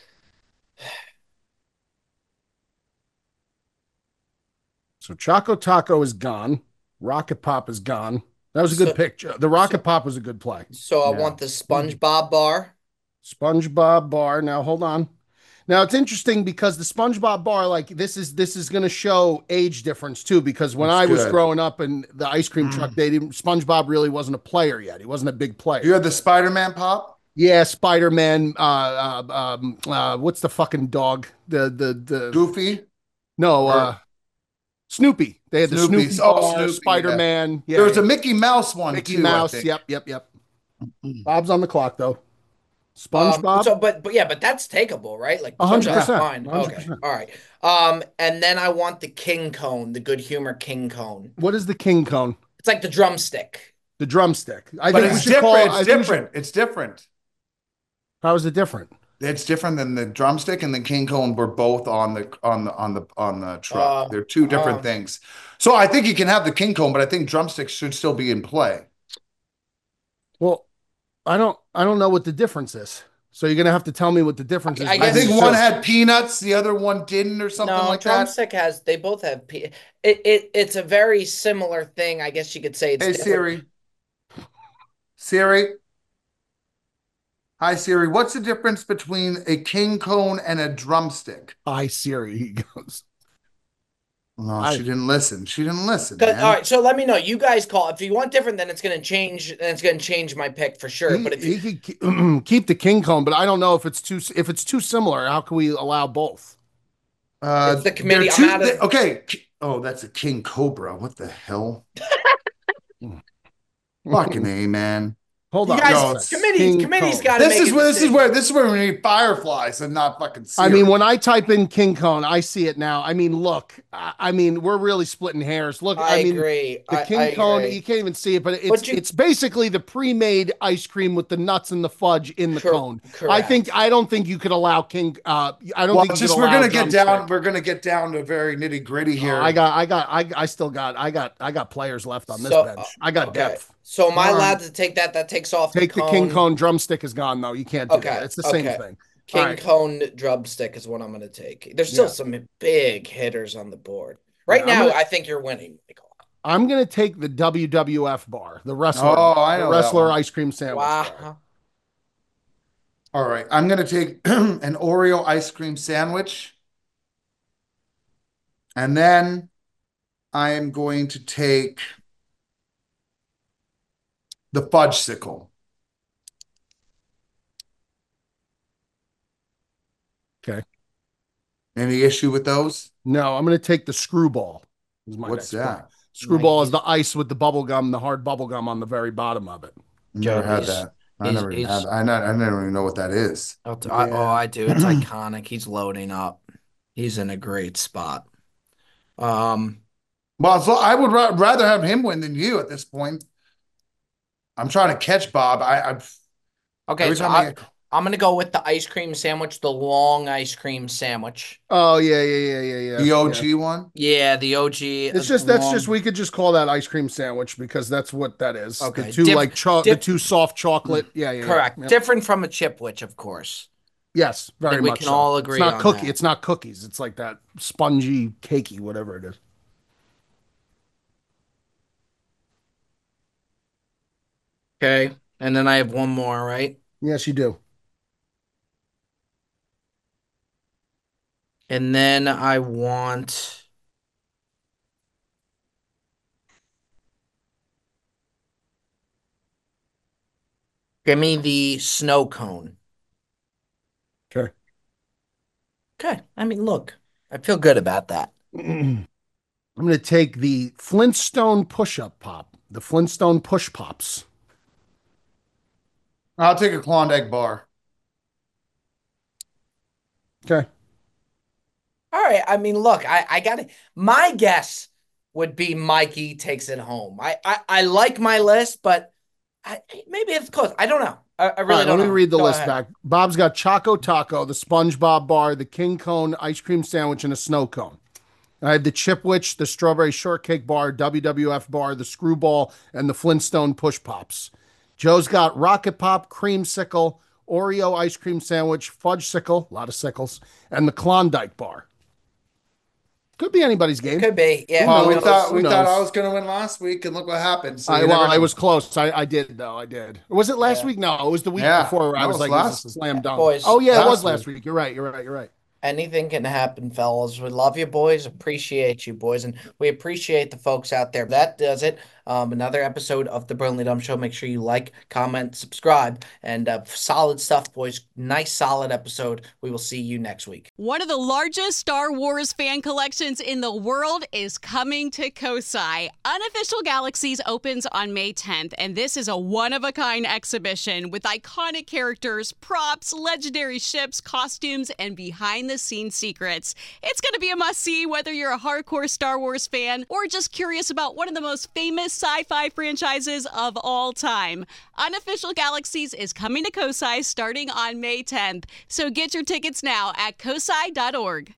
C: So Choco Taco is gone. Rocket Pop is gone. That was a good pick. The Rocket Pop was a good play.
D: So I want the SpongeBob bar.
C: SpongeBob bar. Now hold on. Now it's interesting because the SpongeBob bar, like this is going to show age difference too. Because when I was growing up in the ice cream truck, SpongeBob really wasn't a player yet. He wasn't a big player.
E: You had the Spider-Man pop.
C: Yeah, Spider-Man. What's the fucking dog? The
E: Goofy.
C: No, Snoopy. They had the
E: Snoopy.
C: Snoopy
E: Oh,
C: bar,
E: Snoopy,
C: Spider-Man. Yeah,
E: there was a Mickey Mouse one
C: Mickey
E: too.
C: Mouse.
E: I think.
C: Yep. Bob's on the clock though. SpongeBob.
D: But that's takeable, right? Like
C: 100%.
D: Fine.
C: 100%.
D: Okay. All right. And then I want the King Cone, the Good Humor King Cone.
C: What is the King Cone?
D: It's like the drumstick.
C: The drumstick.
E: But it's different. It's different.
C: How is it different?
E: It's different than the drumstick and the King Cone were both on the truck. They're two different things. So I think you can have the king cone, but I think drumsticks should still be in play.
C: Well, I don't know what the difference is. So you're gonna have to tell me what the difference is.
E: I think one had peanuts, the other one didn't, or something like that.
D: Drumstick has. They both have. It's a very similar thing. I guess you could say it's.
E: Hey
D: different.
E: Siri. Hi Siri. What's the difference between a king cone and a drumstick?
C: Hi Siri. He goes.
E: No, she didn't listen. She didn't listen.
D: All right, so let me know. You guys call. If you want different, then it's going to change. Then it's going to change my pick for sure. But if
C: he could keep the king cone, but I don't know if it's too similar. How can we allow both?
D: It's the committee.
E: Okay. Oh, that's a king cobra. What the hell? Fucking A, man.
C: Hold on,
D: guys, committee's got to.
E: This is where we need fireflies and not fucking. Siri.
C: I mean, when I type in king cone, I see it now. I mean, look, I mean, we're really splitting hairs. Look, I mean,
D: agree.
C: The king cone, you can't even see it, but it's basically the pre-made ice cream with the nuts and the fudge in the cone.
D: Correct.
C: I don't think you could allow king. I don't think
E: just we're gonna get down. We're gonna get down to very nitty gritty here.
C: I got players left on this bench. I got depth.
D: So am I allowed to take that? That takes off
C: the king cone. Drumstick is gone though. You can't do that. It's the same thing.
D: King cone drumstick is what I'm going to take. There's still some big hitters on the board right now. I think you're winning, Michael.
C: I'm going to take the WWF bar, the wrestler. Oh, I know, the wrestler ice cream sandwich.
D: Wow.
C: Bar.
E: All right, I'm going to take an Oreo ice cream sandwich, and then I am going to take the fudge sickle.
C: Okay.
E: Any issue with those?
C: No, I'm going to take the screwball.
E: What's that?
C: Screwball is the ice with the bubble gum, the hard bubble gum on the very bottom of it.
E: Never had that. I never even know what that is.
D: I do. It's iconic. He's loading up. He's in a great spot.
E: Well, so I would rather have him win than you at this point. I'm trying to catch Bob.
D: Okay, so I'm going to go with the ice cream sandwich, the long ice cream sandwich.
C: Oh, yeah.
E: The OG one?
D: Yeah, the OG.
C: We could just call that ice cream sandwich because that's what that is.
D: Okay.
C: The two soft chocolate. Yeah.
D: Correct.
C: Yeah.
D: Different from a Chipwich, of course.
C: Yes, very much.
D: We can all agree on that.
C: It's not cookies. It's like that spongy, cakey, whatever it is.
D: Okay. And then I have one more, right?
C: Yes, you do.
D: And then I want... Give me the snow cone.
C: Okay.
D: Okay. I mean, look, I feel good about that.
C: I'm going to take the Flintstone push-up pop, the Flintstone push pops.
E: I'll take a Klondike bar.
C: Okay.
D: All right. I mean, look, I got it. My guess would be Mikey takes it home. I like my list, but maybe it's close. I don't know. I really don't know.
C: Let me read the list back. Bob's got Choco Taco, the SpongeBob bar, the King Cone ice cream sandwich, and a snow cone. I have the Chipwich, the Strawberry Shortcake bar, WWF bar, the Screwball, and the Flintstone Push Pops. Joe's got Rocket Pop, Creamsicle, Oreo ice cream sandwich, Fudge Sickle, a lot of sickles, and the Klondike bar. Could be anybody's game.
D: Could be, yeah.
E: Well, we thought I was going to win last week, and look what happened. So
C: I was close. I did, though. I did. Was it last week? No, it was the week before where I was like, this is a slam dunk.
D: Boys,
C: it was last week. You're right.
D: Anything can happen, fellas. We love you, boys. Appreciate you, boys. And we appreciate the folks out there. That does it. Another episode of the Brilliantly Dumb Show. Make sure you like, comment, subscribe. And solid stuff, boys. Nice, solid episode. We will see you next week.
A: One of the largest Star Wars fan collections in the world is coming to Kosai. Unofficial Galaxies opens on May 10th, and this is a one-of-a-kind exhibition with iconic characters, props, legendary ships, costumes, and behind-the-scenes secrets. It's going to be a must-see whether you're a hardcore Star Wars fan or just curious about one of the most famous sci-fi franchises of all time. Unofficial Galaxies is coming to Kosai starting on May 10th, so get your tickets now at kosai.org.